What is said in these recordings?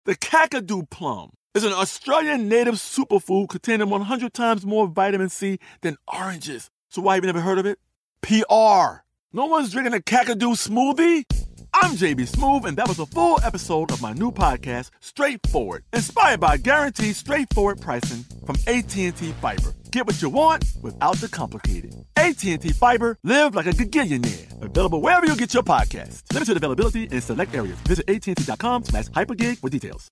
The Kakadu plum is an Australian native superfood containing 100 times more vitamin C than oranges. So why have you never heard of it? PR. No one's drinking a Kakadu smoothie? I'm JB Smoove, and that was a full episode of my new podcast, Straightforward, inspired by guaranteed straightforward pricing from AT&T Fiber. Get what you want without the complicated. AT&T Fiber, live like a gigillionaire. Available wherever you get your podcasts. Limited availability in select areas. Visit AT&T.com/hypergig for details.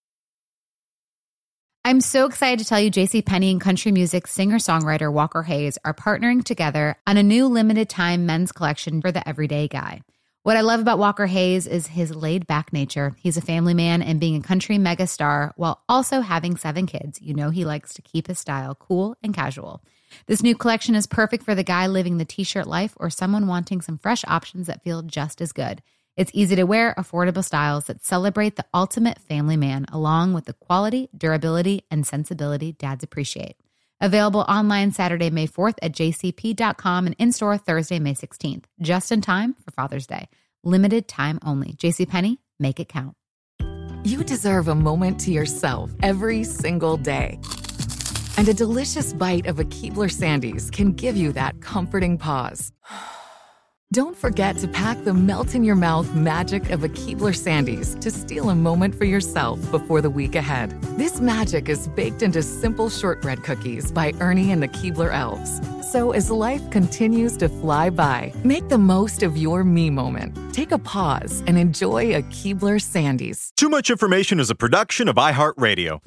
I'm so excited to tell you JCPenney and country music singer-songwriter Walker Hayes are partnering together on a new limited-time men's collection for the everyday guy. What I love about Walker Hayes is his laid-back nature. He's a family man, and being a country megastar while also having 7 kids, you know he likes to keep his style cool and casual. This new collection is perfect for the guy living the t-shirt life or someone wanting some fresh options that feel just as good. It's easy to wear, affordable styles that celebrate the ultimate family man, along with the quality, durability, and sensibility dads appreciate. Available online Saturday, May 4th at jcp.com and in-store Thursday, May 16th. Just in time for Father's Day. Limited time only. JCPenney, make it count. You deserve a moment to yourself every single day. And a delicious bite of a Keebler Sandies can give you that comforting pause. Don't forget to pack the melt-in-your-mouth magic of a Keebler Sandies to steal a moment for yourself before the week ahead. This magic is baked into simple shortbread cookies by Ernie and the Keebler Elves. So as life continues to fly by, make the most of your me moment. Take a pause and enjoy a Keebler Sandies. Too Much Information is a production of iHeartRadio.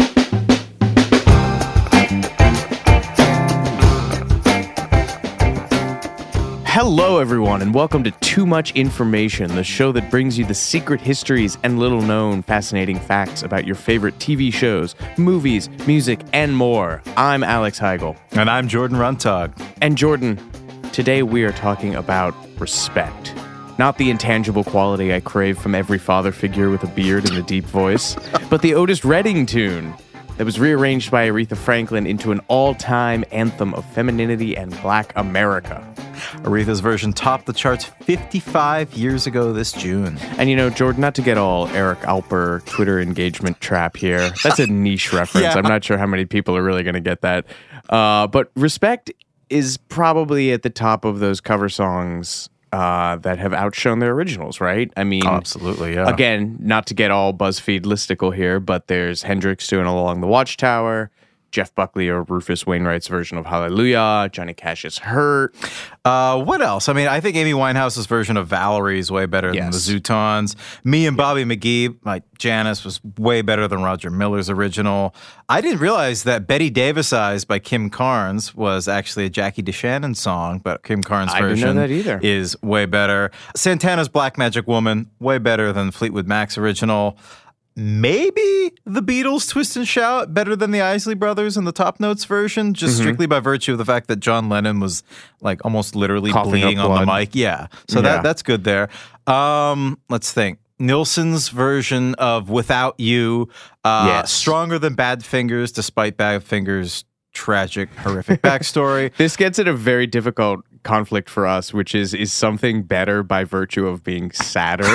Hello, everyone, and welcome to Too Much Information, the show that brings you the secret histories and little-known fascinating facts about your favorite TV shows, movies, music, and more. I'm Alex Heigl. And I'm Jordan Runtagh. And Jordan, today we are talking about respect. Not the intangible quality I crave from every father figure with a beard and a deep voice, but the Otis Redding tune that was rearranged by Aretha Franklin into an all-time anthem of femininity and Black America. Aretha's version topped the charts 55 years ago this June. And you know, Jordan, not to get all Eric Alper Twitter engagement trap here. That's a niche reference. Yeah. I'm not sure how many people are really going to get that. But Respect is probably at the top of those cover songs that have outshone their originals, right? I mean, absolutely, yeah. Again, not to get all BuzzFeed listicle here, but there's Hendrix doing Along the Watchtower, Jeff Buckley or Rufus Wainwright's version of Hallelujah, Johnny Cash's Hurt. What else? I mean, I think Amy Winehouse's version of Valerie is way better than the Zootons. Me and Bobby McGee, like Janice, was way better than Roger Miller's original. I didn't realize that Betty Davis Eyes by Kim Carnes was actually a Jackie DeShannon song, but Kim Carnes' version didn't know that either. Is way better. Santana's Black Magic Woman, way better than Fleetwood Mac's original. Maybe the Beatles' Twist and Shout better than the Isley Brothers and the Top Notes version, just strictly by virtue of the fact that John Lennon was like almost literally bleeding on the mic. Yeah. So that's good there. Let's think. Nilsson's version of Without You, stronger than Badfingers, despite Badfingers' tragic, horrific backstory. This gets at a very difficult conflict for us, which is something better by virtue of being sadder?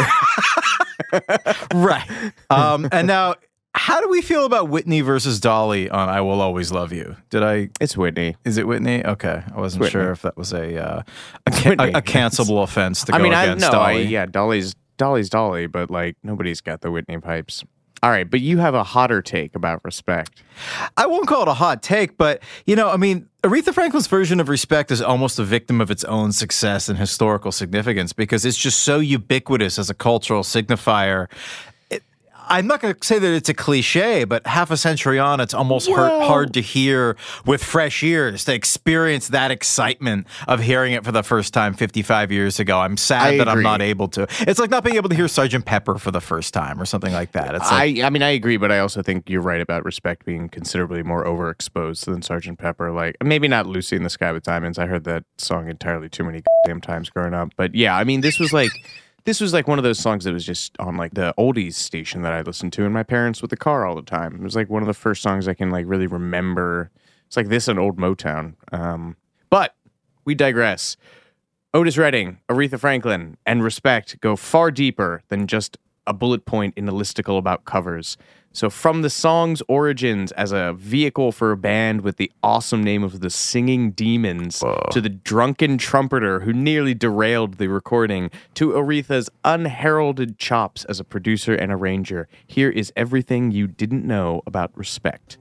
Right. And now, how do we feel about Whitney versus Dolly on I Will Always Love You? It's Whitney. Is it Whitney? Okay. I wasn't sure if that was a cancelable offense to go against Dolly. Dolly's Dolly, but like nobody's got the Whitney pipes. All right, but you have a hotter take about Respect. I won't call it a hot take, but, you know, I mean, Aretha Franklin's version of Respect is almost a victim of its own success and historical significance because it's just so ubiquitous as a cultural signifier. I'm not going to say that it's a cliche, but half a century on, it's almost hard to hear with fresh ears, to experience that excitement of hearing it for the first time 55 years ago. I'm sad that I'm not able to. It's like not being able to hear Sgt. Pepper for the first time or something like that. It's like, I mean, I agree, but I also think you're right about Respect being considerably more overexposed than Sgt. Pepper. Like, maybe not Lucy in the Sky with Diamonds. I heard that song entirely too many damn times growing up. But yeah, I mean, this was like one of those songs that was just on like the oldies station that I listened to in my parents with the car all the time. It was like one of the first songs I can like really remember. It's like this and old Motown. But we digress. Otis Redding, Aretha Franklin, and Respect go far deeper than just a bullet point in a listicle about covers. So from the song's origins as a vehicle for a band with the awesome name of the Singing Demons, to the drunken trumpeter who nearly derailed the recording, to Aretha's unheralded chops as a producer and arranger, here is everything you didn't know about Respect.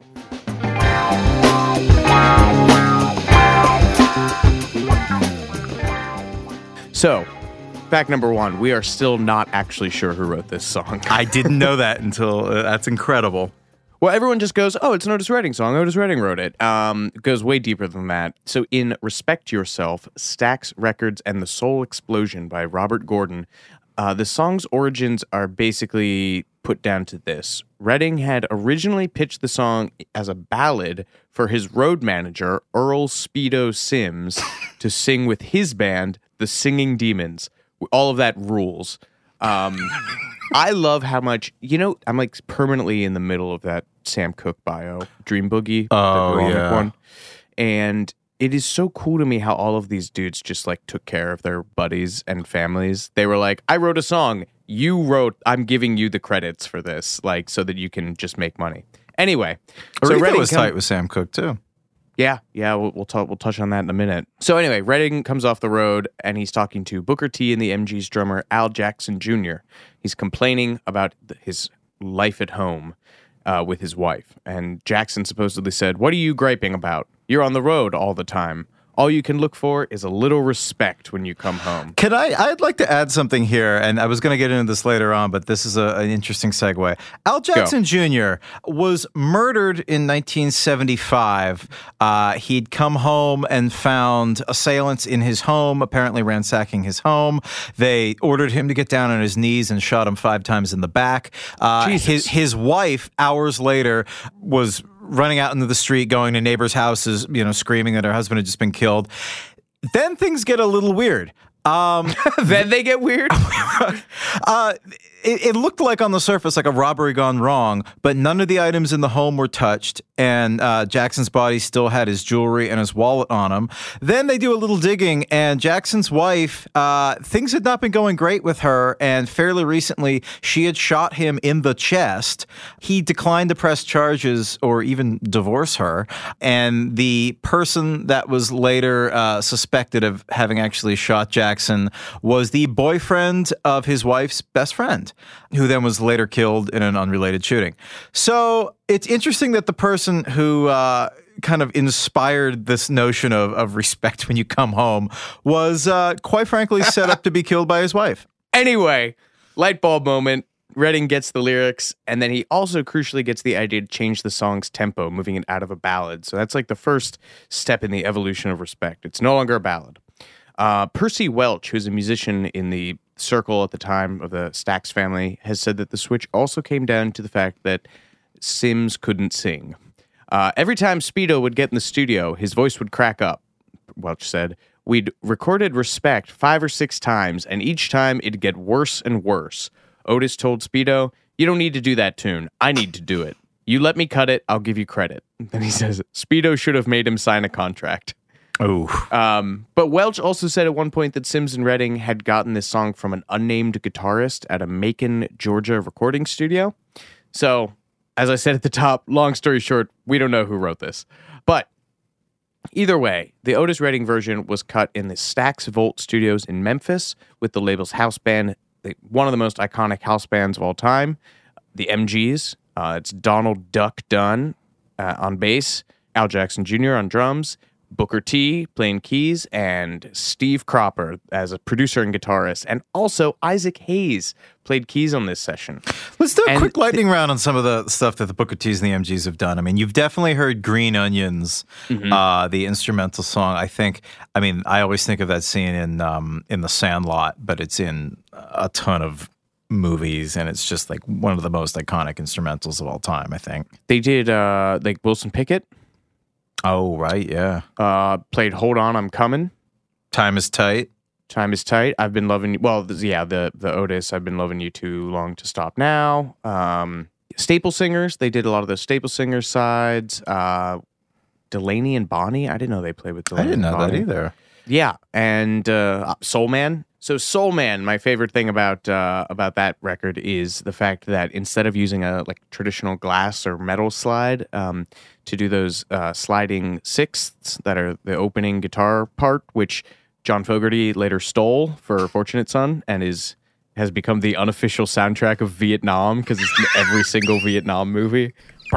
So, fact number one, we are still not actually sure who wrote this song. I didn't know that until that's incredible. Well, everyone just goes, oh, it's an Otis Redding song. Otis Redding wrote it. It goes way deeper than that. So in Respect Yourself, Stax Records and the Soul Explosion by Robert Gordon, the song's origins are basically put down to this. Redding had originally pitched the song as a ballad for his road manager, Earl Speedo Sims, to sing with his band, the Singing Demons. All of that rules. I love how much, I'm like permanently in the middle of that Sam Cooke bio, Dream Boogie, Oh, the Goronic yeah. one. And it is so cool to me how all of these dudes just like took care of their buddies and families. They were like, I wrote a song. You wrote, I'm giving you the credits for this, like, so that you can just make money. Anyway. Aretha Redding was tight with Sam Cooke, too. Yeah, we'll touch on that in a minute. So anyway, Redding comes off the road and he's talking to Booker T and the MG's drummer Al Jackson Jr. He's complaining about his life at home with his wife. And Jackson supposedly said, "What are you griping about? You're on the road all the time. All you can look for is a little respect when you come home." I'd like to add something here, and I was going to get into this later on, but this is an interesting segue. Al Jackson Jr. was murdered in 1975. He'd come home and found assailants in his home, apparently ransacking his home. They ordered him to get down on his knees and shot him 5 times in the back. His wife, hours later, was running out into the street, going to neighbors' houses, screaming that her husband had just been killed. Then things get a little weird. Then they get weird? It looked like on the surface like a robbery gone wrong, but none of the items in the home were touched, and Jackson's body still had his jewelry and his wallet on him. Then they do a little digging, and Jackson's wife, things had not been going great with her, and fairly recently she had shot him in the chest. He declined to press charges or even divorce her, and the person that was later suspected of having actually shot Jackson was the boyfriend of his wife's best friend, who then was later killed in an unrelated shooting. So it's interesting that the person who kind of inspired this notion of respect when you come home was, quite frankly, set up to be killed by his wife. Anyway, light bulb moment. Redding gets the lyrics, and then he also crucially gets the idea to change the song's tempo, moving it out of a ballad. So that's like the first step in the evolution of Respect. It's no longer a ballad. Percy Welch, who's a musician in the circle at the time of the Stax family, has said that the switch also came down to the fact that Sims couldn't sing. Every time Speedo would get in the studio, his voice would crack up, Welch said. We'd recorded Respect 5 or 6 times, and each time it'd get worse and worse. Otis told Speedo, "You don't need to do that tune. I need to do it. You let me cut it, I'll give you credit." Then he says, Speedo should have made him sign a contract. Oh. But Welch also said at one point that Sims and Redding had gotten this song from an unnamed guitarist at a Macon, Georgia recording studio. So, as I said at the top, long story short, we don't know who wrote this. But either way, the Otis Redding version was cut in the Stax Volt Studios in Memphis with the label's house band, one of the most iconic house bands of all time, the MGs. It's Donald Duck Dunn on bass, Al Jackson Jr. on drums, Booker T playing keys, and Steve Cropper as a producer and guitarist. And also Isaac Hayes played keys on this session. Let's do a quick lightning round on some of the stuff that the Booker T's and the MGs have done. I mean, you've definitely heard Green Onions, the instrumental song. I always think of that scene in The Sandlot, but it's in a ton of movies, and it's just like one of the most iconic instrumentals of all time, I think. They did like Wilson Pickett. Oh, right, yeah. Played Hold On, I'm Coming. Time Is Tight. Time Is Tight. I've been loving you. Well, the Otis, I've been loving you too long to stop now. Staple Singers. They did a lot of the Staple Singers sides. Delaney and Bonnie. I didn't know they played with Delaney. I didn't know and Bonnie. that either. Yeah, and Soul Man. So Soul Man, my favorite thing about that record is the fact that instead of using a like traditional glass or metal slide to do those sliding sixths that are the opening guitar part, which John Fogerty later stole for Fortunate Son and has become the unofficial soundtrack of Vietnam because it's in every single Vietnam movie.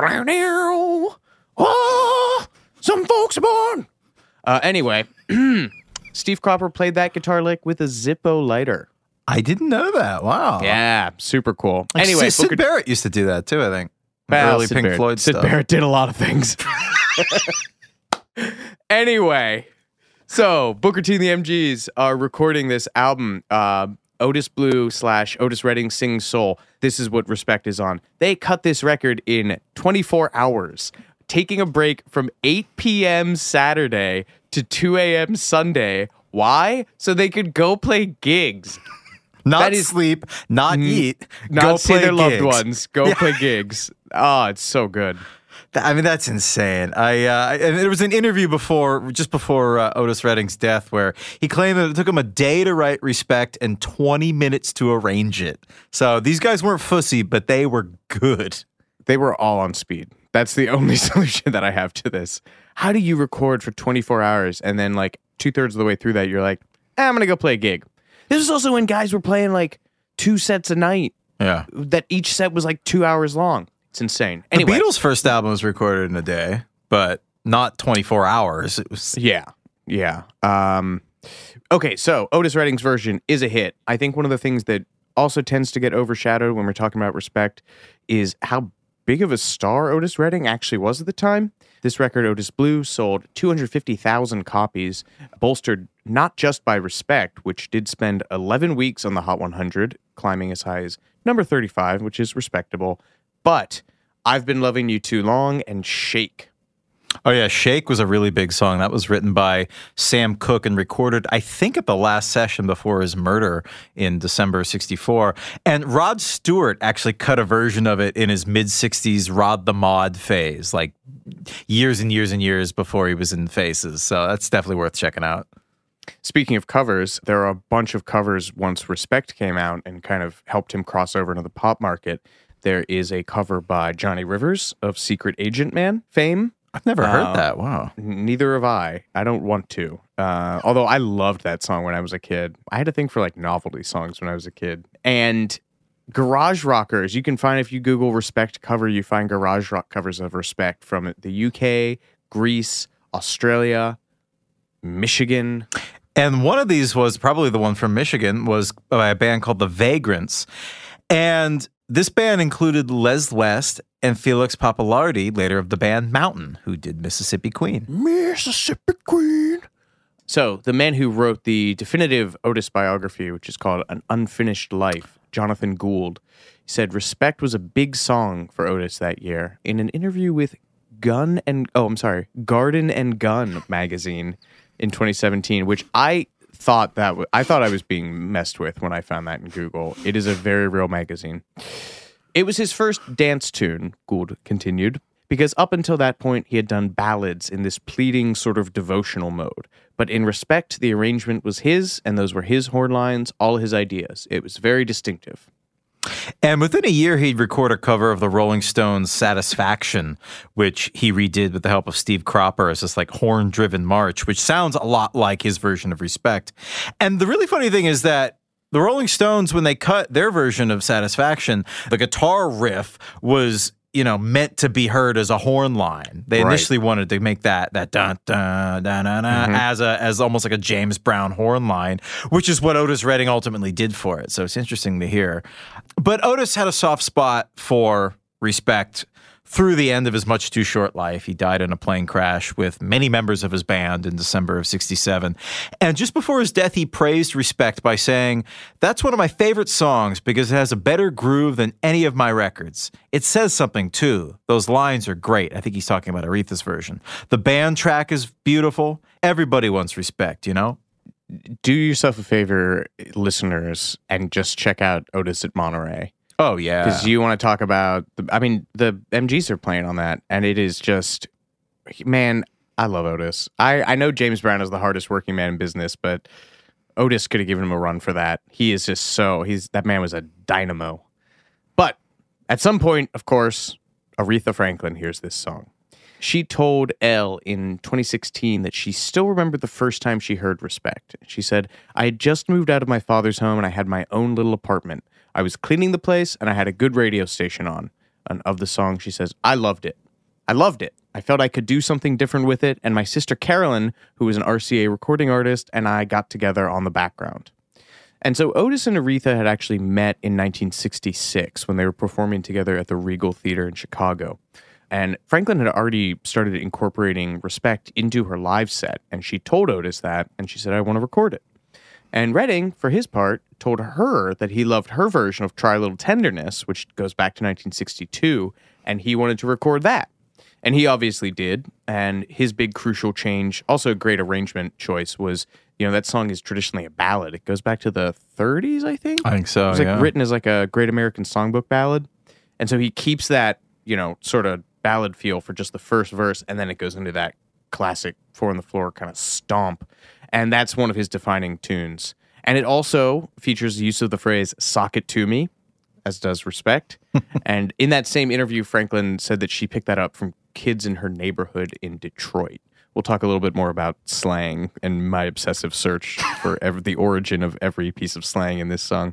Oh, some folks are born. Anyway, Steve Cropper played that guitar lick with a Zippo lighter. I didn't know that. Wow. Yeah, super cool. Like Anyway, Sid Barrett used to do that too, I think. Well, Early Sid Pink Barrett. Floyd Sid stuff. Barrett did a lot of things. Anyway, so Booker T and the MGs are recording this album, Otis Blue / Otis Redding Sings Soul. This is what Respect is on. They cut this record in 24 hours, taking a break from 8 p.m. Saturday to 2 a.m. Sunday. Why? So they could go play gigs. Not That is- sleep, not eat, Not go see play their loved gigs. ones. Go play gigs. Oh, it's so good. I mean, that's insane. And there was an interview just before Otis Redding's death, where he claimed that it took him a day to write Respect and 20 minutes to arrange it. So these guys weren't fussy, but they were good. They were all on speed. That's the only solution that I have to this. How do you record for 24 hours and then like 2/3 of the way through that, you're like, I'm going to go play a gig. This is also when guys were playing like 2 sets a night. Yeah. That each set was like 2 hours long. It's insane. Anyway, The Beatles' first album was recorded in a day, but not 24 hours. It was. Yeah. Okay, so Otis Redding's version is a hit. I think one of the things that also tends to get overshadowed when we're talking about Respect is how big of a star Otis Redding actually was at the time. This record, Otis Blue, sold 250,000 copies, bolstered not just by Respect, which did spend 11 weeks on the Hot 100, climbing as high as number 35, which is respectable, but I've Been Loving You Too Long and Shake. Oh, yeah. Shake was a really big song. That was written by Sam Cooke and recorded, I think, at the last session before his murder in December of 64. And Rod Stewart actually cut a version of it in his mid-60s Rod the Mod phase, like years and years and years before he was in Faces. So that's definitely worth checking out. Speaking of covers, there are a bunch of covers once Respect came out and kind of helped him cross over into the pop market. There is a cover by Johnny Rivers of Secret Agent Man fame. I've never heard that. Wow. Neither have I. I don't want to. Although I loved that song when I was a kid. I had a thing for like novelty songs when I was a kid. And garage rockers, you can find, if you Google Respect cover, you find garage rock covers of Respect from the UK, Greece, Australia, Michigan. And one of these was probably the one from Michigan, was by a band called The Vagrants. And this band included Les West and Felix Pappalardi, later of the band Mountain, who did Mississippi Queen. Mississippi Queen. So the man who wrote the definitive Otis biography, which is called An Unfinished Life, Jonathan Gould, said Respect was a big song for Otis that year. In an interview with Garden and Gun magazine in 2017, which I thought I was being messed with when I found that in Google. It is a very real magazine. It was his first dance tune, Gould continued, because up until that point, he had done ballads in this pleading sort of devotional mode. But in Respect, the arrangement was his, and those were his horn lines, all his ideas. It was very distinctive. And within a year, he'd record a cover of the Rolling Stones' Satisfaction, which he redid with the help of Steve Cropper as this like horn-driven march, which sounds a lot like his version of Respect. And the really funny thing is that the Rolling Stones, when they cut their version of Satisfaction, the guitar riff was, meant to be heard as a horn line. They initially wanted to make that dun dun dun dun as almost like a James Brown horn line, which is what Otis Redding ultimately did for it. So it's interesting to hear. But Otis had a soft spot for Respect through the end of his much too short life. He died in a plane crash with many members of his band in December of 67. And just before his death, he praised Respect by saying, "That's one of my favorite songs because it has a better groove than any of my records. It says something too. Those lines are great." I think he's talking about Aretha's version. The band track is beautiful. Everybody wants Respect, Do yourself a favor, listeners, and just check out Otis at Monterey. Oh, yeah. Because you want to talk about, the MGs are playing on that, and it is just, man, I love Otis. I know James Brown is the hardest working man in business, but Otis could have given him a run for that. He is just that man was a dynamo. But at some point, of course, Aretha Franklin hears this song. She told Elle in 2016 that she still remembered the first time she heard Respect. She said, I had just moved out of my father's home and I had my own little apartment. I was cleaning the place and I had a good radio station on. And of the song, she says, I loved it. I loved it. I felt I could do something different with it. And my sister Carolyn, who was an RCA recording artist, and I got together on the background. And so Otis and Aretha had actually met in 1966 when they were performing together at the Regal Theater in Chicago. And Franklin had already started incorporating Respect into her live set, and she told Otis that, and she said, I want to record it. And Redding, for his part, told her that he loved her version of Try a Little Tenderness, which goes back to 1962, and he wanted to record that. And he obviously did, and his big crucial change, also a great arrangement choice, was, that song is traditionally a ballad. It goes back to the 30s, I think? I think so, It was written as a Great American Songbook ballad. And so he keeps that, sort of ballad feel for just the first verse, and then it goes into that classic four on the floor kind of stomp. And that's one of his defining tunes. And it also features the use of the phrase, sock it to me, as does Respect. And in that same interview, Franklin said that she picked that up from kids in her neighborhood in Detroit. We'll talk a little bit more about slang and my obsessive search for the origin of every piece of slang in this song.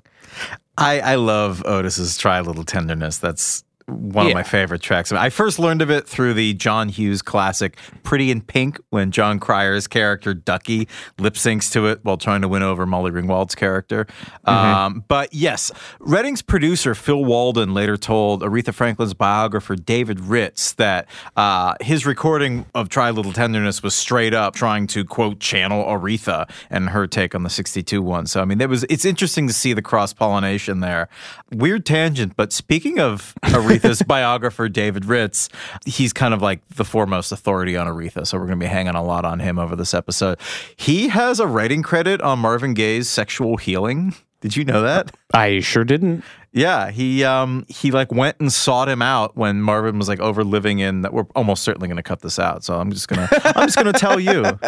I love Otis's Try a Little Tenderness. That's one of my favorite tracks. I first learned of it through the John Hughes classic Pretty in Pink, when John Cryer's character Ducky lip syncs to it while trying to win over Molly Ringwald's character. But yes, Redding's producer Phil Walden later told Aretha Franklin's biographer David Ritz that his recording of Try a Little Tenderness was straight up trying to, quote, channel Aretha and her take on the 62 one. So, I mean, it's interesting to see the cross-pollination there. Weird tangent, but speaking of Aretha's biographer, David Ritz, he's kind of like the foremost authority on Aretha, so we're going to be hanging a lot on him over this episode. He has a writing credit on Marvin Gaye's Sexual Healing. Did you know that? I sure didn't. Yeah, he went and sought him out when Marvin was over living in. We're almost certainly going to cut this out, so I'm just gonna tell you.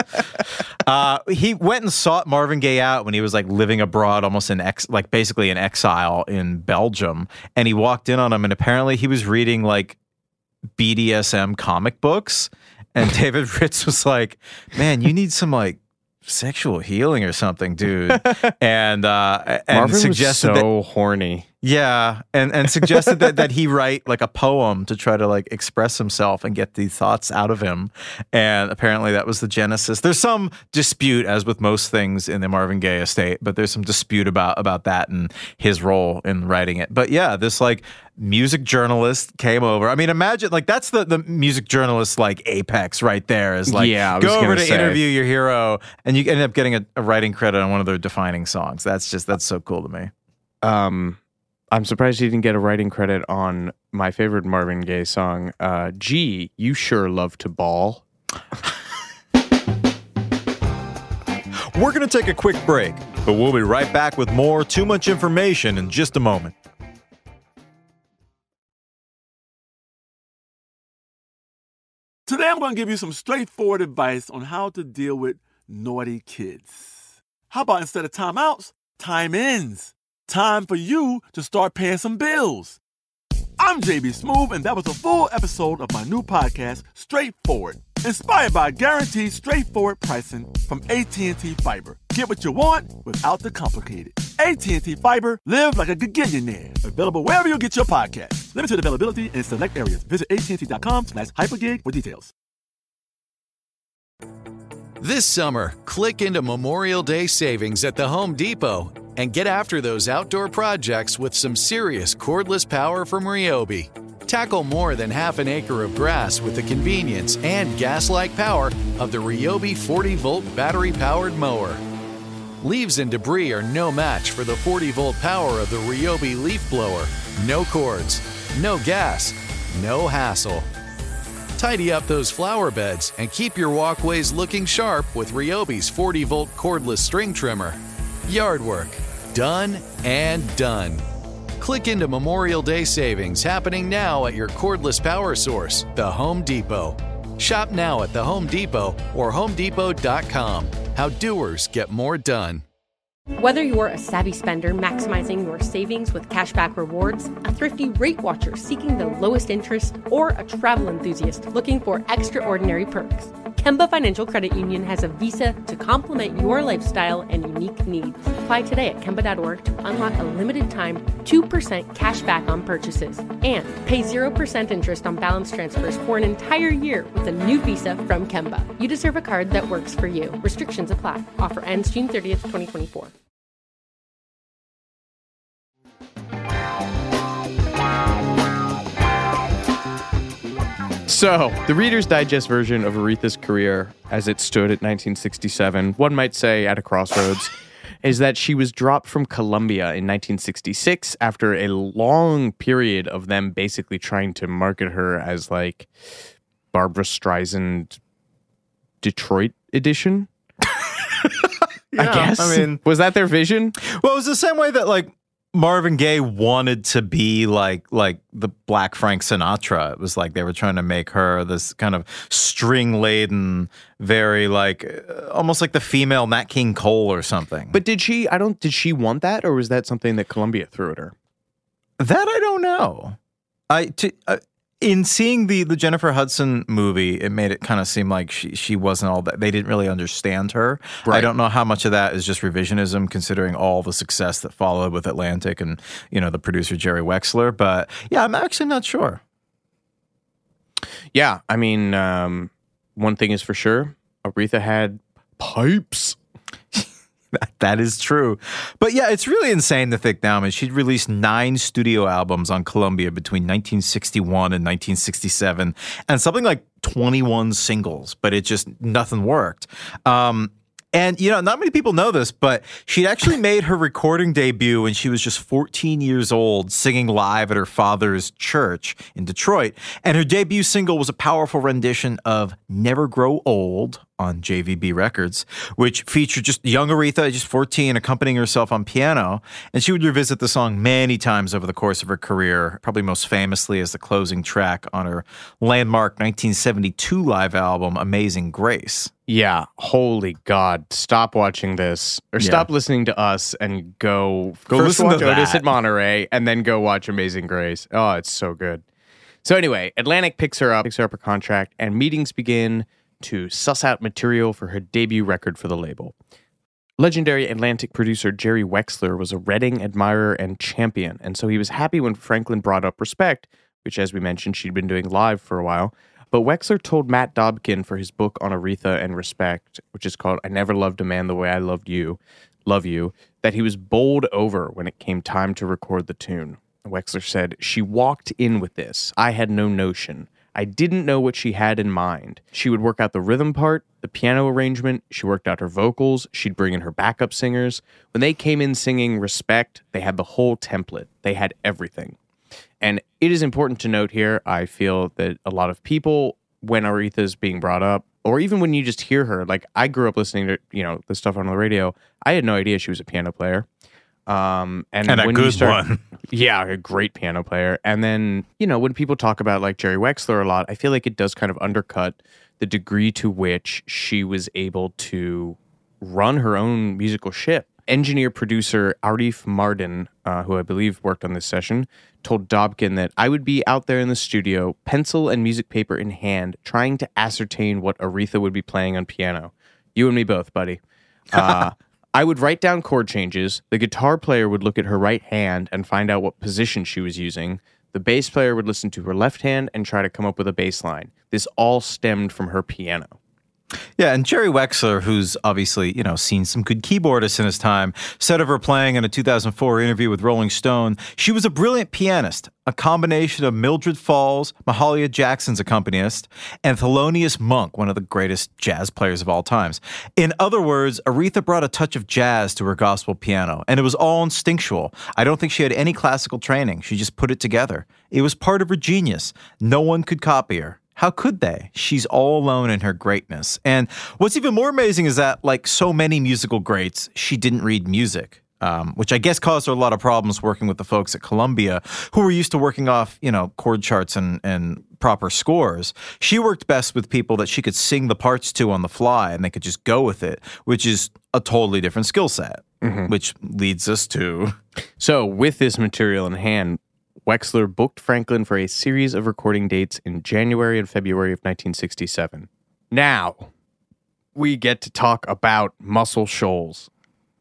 He went and sought Marvin Gaye out when he was living abroad, almost basically in exile in Belgium, and he walked in on him, and apparently he was reading BDSM comic books, and David Ritz was like, "Man, you need some sexual healing or something, dude." And Marvin suggested was so horny. Yeah, and suggested that he write a poem to try to express himself and get these thoughts out of him. And apparently that was the genesis. There's some dispute, as with most things in the Marvin Gaye estate, but there's some dispute about that and his role in writing it. But yeah, this music journalist came over. I mean, imagine that's the music journalist apex right there is go over to interview your hero and you end up getting a writing credit on one of their defining songs. That's so cool to me. I'm surprised he didn't get a writing credit on my favorite Marvin Gaye song, Gee, You Sure Love to Ball. We're going to take a quick break, but we'll be right back with more Too Much Information in just a moment. Today I'm going to give you some straightforward advice on how to deal with naughty kids. How about instead of timeouts, time-ins? Time for you to start paying some bills. I'm JB Smoove, and that was a full episode of my new podcast, Straightforward, inspired by guaranteed straightforward pricing from AT&T Fiber. Get what you want without the complicated. AT&T Fiber, live like a gigillionaire. Available wherever you get your podcast. Limited availability in select areas. Visit AT&T.com/hypergig for details. This summer, click into Memorial Day savings at the Home Depot and get after those outdoor projects with some serious cordless power from Ryobi. Tackle more than half an acre of grass with the convenience and gas-like power of the Ryobi 40-volt battery-powered mower. Leaves and debris are no match for the 40-volt power of the Ryobi leaf blower. No cords, no gas, no hassle. Tidy up those flower beds and keep your walkways looking sharp with Ryobi's 40-volt cordless string trimmer. Yard work, done and done. Click into Memorial Day savings happening now at your cordless power source, the Home Depot. Shop now at the Home Depot or HomeDepot.com. How doers get more done. Whether you're a savvy spender maximizing your savings with cashback rewards, a thrifty rate watcher seeking the lowest interest, or a travel enthusiast looking for extraordinary perks, Kemba Financial Credit Union has a visa to complement your lifestyle and unique needs. Apply today at Kemba.org to unlock a limited time 2% cash back on purchases and pay 0% interest on balance transfers for an entire year with a new visa from Kemba. You deserve a card that works for you. Restrictions apply. Offer ends June 30th, 2024. So, the Reader's Digest version of Aretha's career as it stood at 1967, one might say at a crossroads, is that she was dropped from Columbia in 1966 after a long period of them basically trying to market her as like Barbra Streisand Detroit edition. I guess. I mean, was that their vision? Well, it was the same way that like Marvin Gaye wanted to be like the Black Frank Sinatra. It was like they were trying to make her this kind of string-laden, very like almost like the female Nat King Cole or something. But did she want that, or was that something that Columbia threw at her? That I don't know. In seeing the Jennifer Hudson movie, it made it kind of seem like she wasn't all that. They didn't really understand her. Right. I don't know how much of that is just revisionism, considering all the success that followed with Atlantic and, you know, the producer Jerry Wexler. But yeah, I'm actually not sure. Yeah, I mean, one thing is for sure, Aretha had pipes. That is true. But yeah, it's really insane to think now. I mean, she'd released 9 studio albums on Columbia between 1961 and 1967 and something like 21 singles, but it just, nothing worked. And, you know, not many people know this, but she'd actually made her recording debut when she was just 14 years old, singing live at her father's church in Detroit. And her debut single was a powerful rendition of Never Grow Old on JVB Records, which featured just young Aretha, just 14, accompanying herself on piano. And she would revisit the song many times over the course of her career, probably most famously as the closing track on her landmark 1972 live album, Amazing Grace. Yeah, holy God. Stop watching this, or stop listening to us and go listen watch to Otis that. at Monterey, and then go watch Amazing Grace. Oh, it's so good. So anyway, Atlantic picks her up a contract, and meetings begin to suss out material for her debut record for the label. Legendary Atlantic producer Jerry Wexler was a Redding admirer and champion, and so he was happy when Franklin brought up Respect, which, as we mentioned, she'd been doing live for a while. But Wexler told Matt Dobkin for his book on Aretha and Respect, which is called I Never Loved a Man the Way I Love You, that he was bowled over when it came time to record the tune. Wexler said, "She walked in with this. I had no notion. I didn't know what she had in mind. She would work out the rhythm part, the piano arrangement, she worked out her vocals, she'd bring in her backup singers. When they came in singing Respect, they had the whole template. They had everything." And it is important to note here, I feel that a lot of people, when Aretha is being brought up, or even when you just hear her, like I grew up listening to, you know, the stuff on the radio, I had no idea she was a piano player. And a when good one. Yeah, a great piano player. And then, you know, when people talk about like Jerry Wexler a lot, I feel like it does kind of undercut the degree to which she was able to run her own musical ship. Engineer-producer Arif Mardin, who I believe worked on this session, told Dobkin that I would be out there in the studio, pencil and music paper in hand, trying to ascertain what Aretha would be playing on piano. You and me both, buddy. I would write down chord changes. The guitar player would look at her right hand and find out what position she was using. The bass player would listen to her left hand and try to come up with a bass line. This all stemmed from her piano. Yeah, and Jerry Wexler, who's obviously, you know, seen some good keyboardists in his time, said of her playing in a 2004 interview with Rolling Stone, she was a brilliant pianist, a combination of Mildred Falls, Mahalia Jackson's accompanist, and Thelonious Monk, one of the greatest jazz players of all times. In other words, Aretha brought a touch of jazz to her gospel piano, and it was all instinctual. I don't think she had any classical training. She just put it together. It was part of her genius. No one could copy her. How could they? She's all alone in her greatness. And what's even more amazing is that, like so many musical greats, she didn't read music. which I guess caused her a lot of problems working with the folks at Columbia who were used to working off, chord charts and proper scores. She worked best with people that she could sing the parts to on the fly and they could just go with it, which is a totally different skill set, which leads us to... So with this material in hand, Wexler booked Franklin for a series of recording dates in January and February of 1967. Now, we get to talk about Muscle Shoals.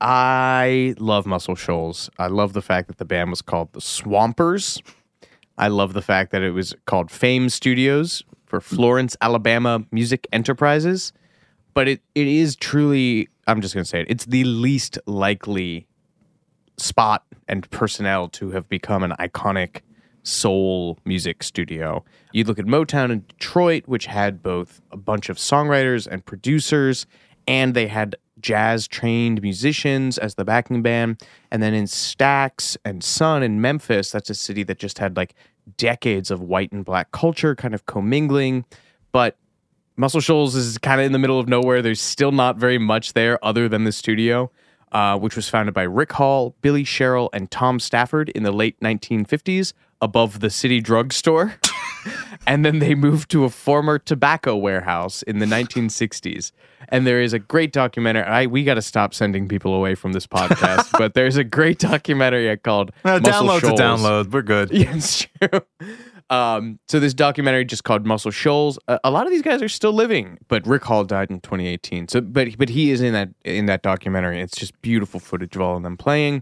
I love Muscle Shoals. I love the fact that the band was called the Swampers. I love the fact that it was called Fame Studios for Florence, Alabama Music Enterprises. But it is truly, I'm just going to say it, it's the least likely spot and personnel to have become an iconic soul music studio. You look at Motown in Detroit, which had both a bunch of songwriters and producers, and they had jazz-trained musicians as the backing band. And then in Stax and Sun in Memphis, that's a city that just had like decades of white and black culture kind of commingling. But Muscle Shoals is kind of in the middle of nowhere. There's still not very much there other than the studio, which was founded by Rick Hall, Billy Sherrill, and Tom Stafford in the late 1950s above the city drugstore. And then they moved to a former tobacco warehouse in the 1960s. And there is a great documentary. We got to stop sending people away from this podcast, but there's a great documentary called Muscle Download Shoals. to download. We're good. Yeah, it's true. So this documentary just called Muscle Shoals. A lot of these guys are still living, but Rick Hall died in 2018. So, but he is in that documentary. It's just beautiful footage of all of them playing,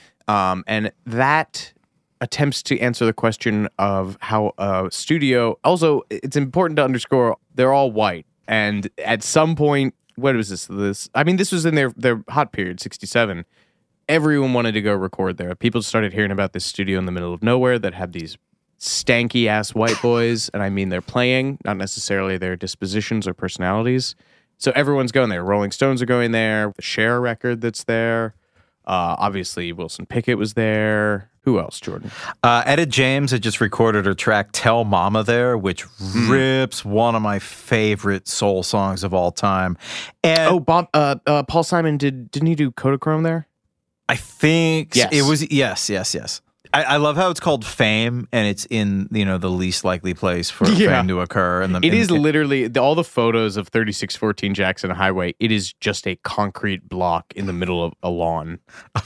and that attempts to answer the question of how a studio. Also, it's important to underscore they're all white, and at some point, what was this? I mean, this was in their hot period, 67. Everyone wanted to go record there. People started hearing about this studio in the middle of nowhere that had these stanky ass white boys, and I mean they're playing, not necessarily their dispositions or personalities. So everyone's going there. Rolling Stones are going there. The Cher record that's there. Obviously, Wilson Pickett was there. Who else, Jordan? Etta James had just recorded her track Tell Mama there, which rips one of my favorite soul songs of all time. And Paul Simon, didn't he do Kodachrome there? I think yes. It was, yes. I love how it's called Fame, and it's in the least likely place for fame to occur. And it is literally all the photos of 3614 Jackson Highway. It is just a concrete block in the middle of a lawn.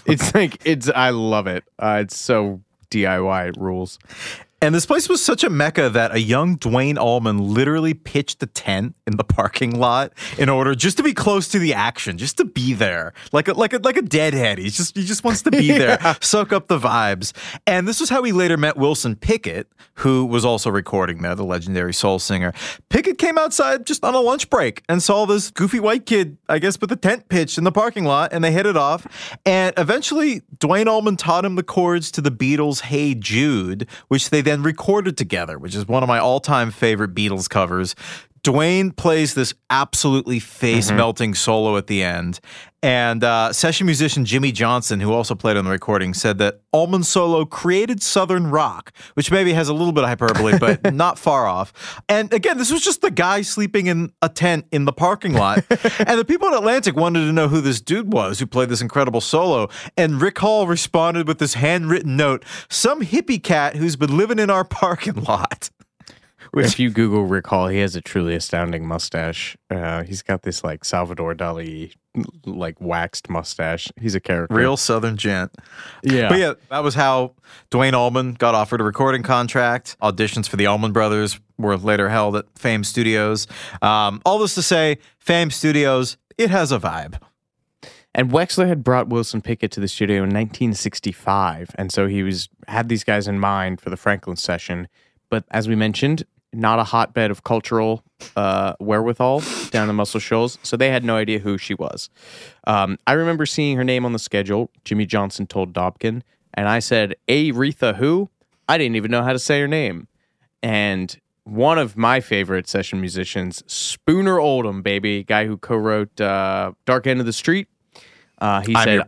I love it. It's so DIY. It rules. And this place was such a mecca that a young Duane Allman literally pitched a tent in the parking lot in order just to be close to the action, just to be there, like a deadhead. He just wants to be there, soak up the vibes. And this was how he later met Wilson Pickett, who was also recording there, the legendary soul singer. Pickett came outside just on a lunch break and saw this goofy white kid, I guess, with a tent pitched in the parking lot, and they hit it off. And eventually, Duane Allman taught him the chords to the Beatles' Hey Jude, which they then recorded together, which is one of my all-time favorite Beatles covers. Duane plays this absolutely face-melting solo at the end. And session musician Jimmy Johnson, who also played on the recording, said that Allman's solo created Southern rock, which maybe has a little bit of hyperbole, but not far off. And again, this was just the guy sleeping in a tent in the parking lot. And the people in Atlantic wanted to know who this dude was who played this incredible solo. And Rick Hall responded with this handwritten note, "Some hippie cat who's been living in our parking lot." If you Google Rick Hall, he has a truly astounding mustache. He's got this like Salvador Dali like waxed mustache. He's a character. Real Southern gent. Yeah. But yeah, that was how Duane Allman got offered a recording contract. Auditions for the Allman Brothers were later held at Fame Studios. All this to say, Fame Studios, it has a vibe. And Wexler had brought Wilson Pickett to the studio in 1965. And so he had these guys in mind for the Franklin session. But as we mentioned, not a hotbed of cultural wherewithal down in Muscle Shoals, so they had no idea who she was. I remember seeing her name on the schedule. Jimmy Johnson told Dobkin, and I said, Aretha who? I didn't even know how to say her name. And one of my favorite session musicians, Spooner Oldham, baby, guy who co-wrote Dark End of the Street. He said,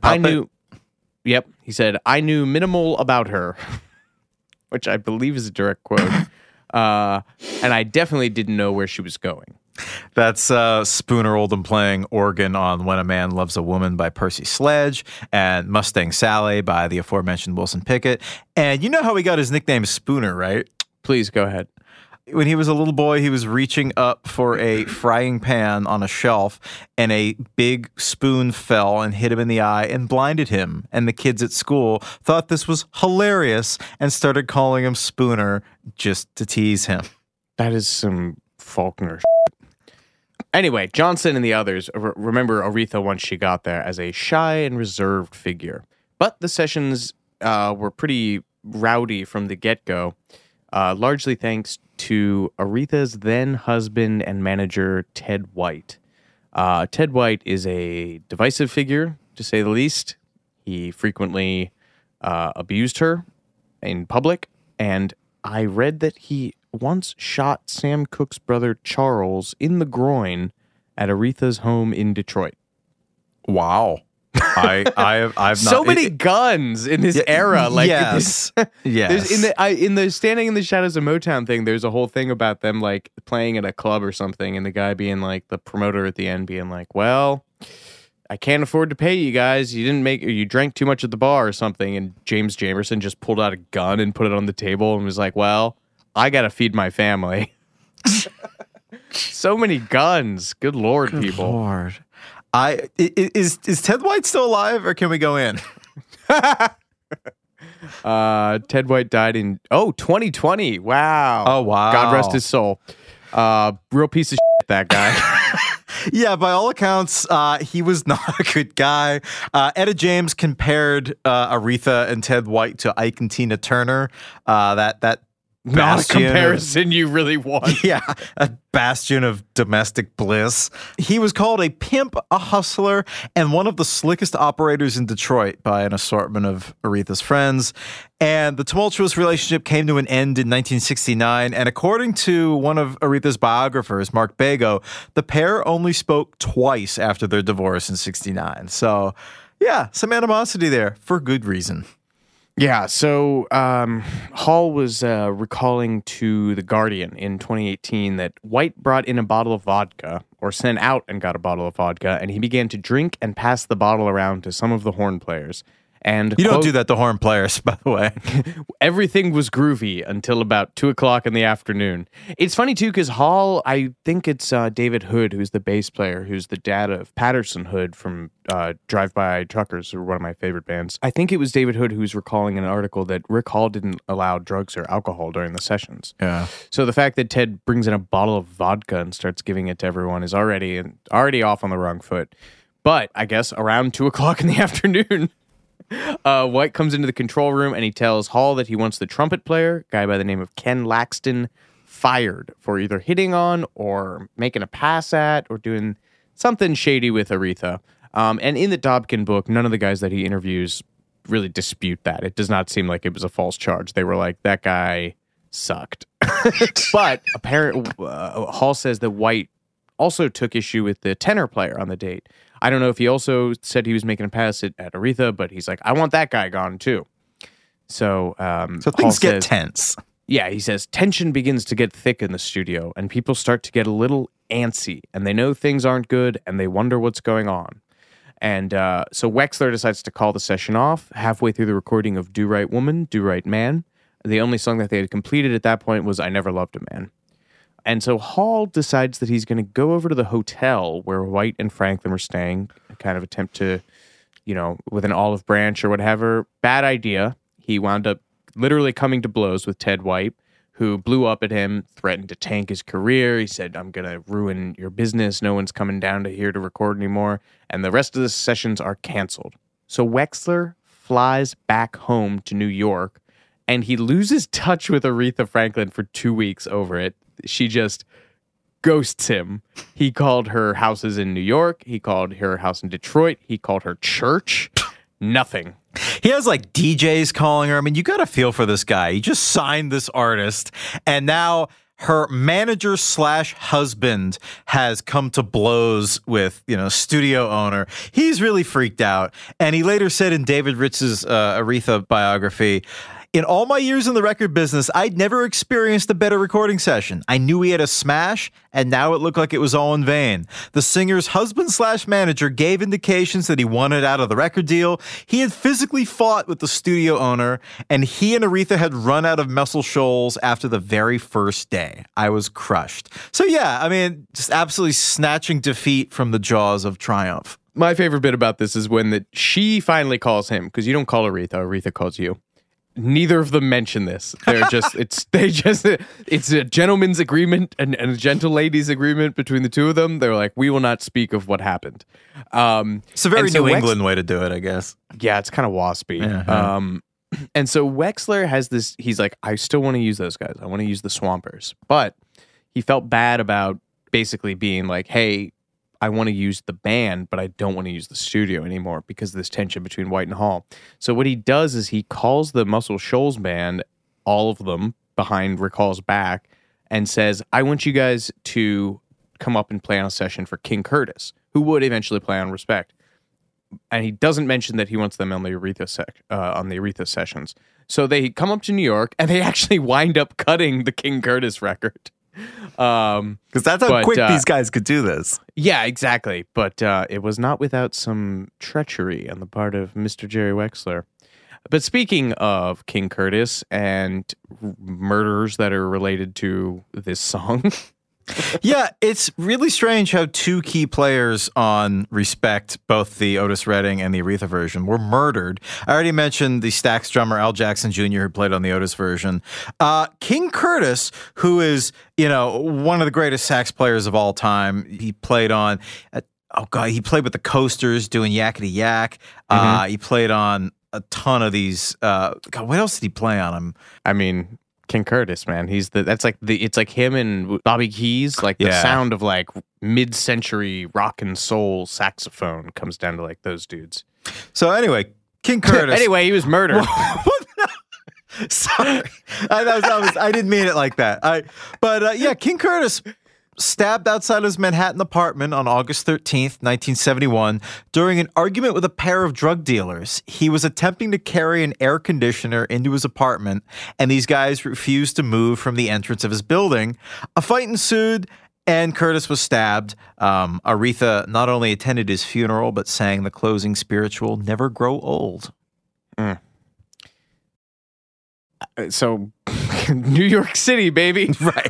I knew minimal about her, which I believe is a direct quote. And I definitely didn't know where she was going. That's Spooner Oldham playing organ on When a Man Loves a Woman by Percy Sledge and Mustang Sally by the aforementioned Wilson Pickett. And you know how he got his nickname Spooner, right? Please go ahead. When he was a little boy, he was reaching up for a frying pan on a shelf, and a big spoon fell and hit him in the eye and blinded him. And the kids at school thought this was hilarious and started calling him Spooner just to tease him. That is some Faulkner shit. Anyway, Johnson and the others remember Aretha once she got there as a shy and reserved figure. But the sessions were pretty rowdy from the get-go, largely thanks to Aretha's then husband and manager, Ted White. Ted White is a divisive figure, to say the least. He frequently abused her in public, and I read that he once shot Sam Cooke's brother Charles in the groin at Aretha's home in Detroit. Wow. I've not, so many guns in this era. Like yes, yes. In the Standing in the Shadows of Motown thing, there's a whole thing about them like playing at a club or something, and the guy being like, the promoter at the end being like, "Well, I can't afford to pay you guys. You drank too much at the bar or something." And James Jamerson just pulled out a gun and put it on the table and was like, "Well, I gotta feed my family." So many guns. Good Lord, people. Lord. Is Ted White still alive, or can we go in? Ted White died in 2020. Wow. Oh wow. God rest his soul. Real piece of shit, that guy. Yeah, by all accounts, he was not a good guy. Etta James compared Aretha and Ted White to Ike and Tina Turner. That not a comparison you really want. Yeah, a bastion of domestic bliss. He was called a pimp, a hustler, and one of the slickest operators in Detroit by an assortment of Aretha's friends. And the tumultuous relationship came to an end in 1969. And according to one of Aretha's biographers, Mark Bago, the pair only spoke twice after their divorce in 1969. So, yeah, some animosity there for good reason. Yeah, so Hall was recalling to The Guardian in 2018 that White brought in a bottle of vodka, or sent out and got a bottle of vodka, and he began to drink and pass the bottle around to some of the horn players. And you don't do that to horn players, by the way. Everything was groovy until about 2 o'clock in the afternoon. It's funny, too, because Hall, I think it's David Hood, who's the bass player, who's the dad of Patterson Hood from Drive-By Truckers, who are one of my favorite bands. I think it was David Hood who's recalling in an article that Rick Hall didn't allow drugs or alcohol during the sessions. Yeah. So the fact that Ted brings in a bottle of vodka and starts giving it to everyone is already off on the wrong foot. But I guess around 2 o'clock in the afternoon... White comes into the control room and he tells Hall that he wants the trumpet player, a guy by the name of Ken Laxton, fired for either hitting on or making a pass at or doing something shady with Aretha. And in the Dobkin book, none of the guys that he interviews really dispute that. It does not seem like it was a false charge. They were like, that guy sucked. But apparently, Hall says that White also took issue with the tenor player on the date. I don't know if he also said he was making a pass at Aretha, but he's like, I want that guy gone too. So things get tense. Yeah, he says, tension begins to get thick in the studio, and people start to get a little antsy, and they know things aren't good, and they wonder what's going on. And so Wexler decides to call the session off halfway through the recording of Do Right Woman, Do Right Man. The only song that they had completed at that point was I Never Loved a Man. And so Hall decides that he's going to go over to the hotel where White and Franklin were staying, kind of attempt to, with an olive branch or whatever. Bad idea. He wound up literally coming to blows with Ted White, who blew up at him, threatened to tank his career. He said, I'm going to ruin your business. No one's coming down to here to record anymore. And the rest of the sessions are canceled. So Wexler flies back home to New York, and he loses touch with Aretha Franklin for 2 weeks over it. She just ghosts him. He called her houses in New York. He called her house in Detroit. He called her church. Nothing. He has like DJs calling her. I mean, you got to feel for this guy. He just signed this artist, and now her manager / husband has come to blows with, studio owner. He's really freaked out. And he later said in David Ritz's Aretha biography, In all my years in the record business, I'd never experienced a better recording session. I knew he had a smash, and now it looked like it was all in vain. The singer's husband/manager gave indications that he wanted out of the record deal. He had physically fought with the studio owner, and he and Aretha had run out of Muscle Shoals after the very first day. I was crushed. So yeah, I mean, just absolutely snatching defeat from the jaws of triumph. My favorite bit about this is when she finally calls him, because you don't call Aretha, Aretha calls you. Neither of them mention this. They're just, it's a gentleman's agreement and a gentle lady's agreement between the two of them. They're like, we will not speak of what happened. It's a very New England way to do it, I guess. Yeah, it's kind of waspy. Uh-huh. And so Wexler has this, he's like, I still want to use those guys. I want to use the Swampers. But he felt bad about basically being like, hey, I want to use the band, but I don't want to use the studio anymore because of this tension between White and Hall. So what he does is he calls the Muscle Shoals band, all of them behind Rick Hall's back, and says, I want you guys to come up and play on a session for King Curtis, who would eventually play on Respect. And he doesn't mention that he wants them on the Aretha sessions. So they come up to New York, and they actually wind up cutting the King Curtis record. Because that's how quick these guys could do this. Yeah, exactly. But it was not without some treachery on the part of Mr. Jerry Wexler. But speaking of King Curtis and murders that are related to this song... Yeah, it's really strange how two key players on Respect, both the Otis Redding and the Aretha version, were murdered. I already mentioned the Stax drummer Al Jackson Jr., who played on the Otis version. King Curtis, who is, one of the greatest sax players of all time. He played on... he played with the Coasters doing Yakety Yak. He played on a ton of these... what else did he play on him? I mean... King Curtis, man, it's like him and Bobby Keys, like the sound of like mid-century rock and soul saxophone comes down to like those dudes. So anyway, King Curtis. Anyway, he was murdered. Sorry, I didn't mean it like that. King Curtis stabbed outside his Manhattan apartment on August 13th, 1971, during an argument with a pair of drug dealers. He was attempting to carry an air conditioner into his apartment, and these guys refused to move from the entrance of his building. A fight ensued, and Curtis was stabbed. Aretha not only attended his funeral, but sang the closing spiritual, Never Grow Old. So, New York City, baby. Right.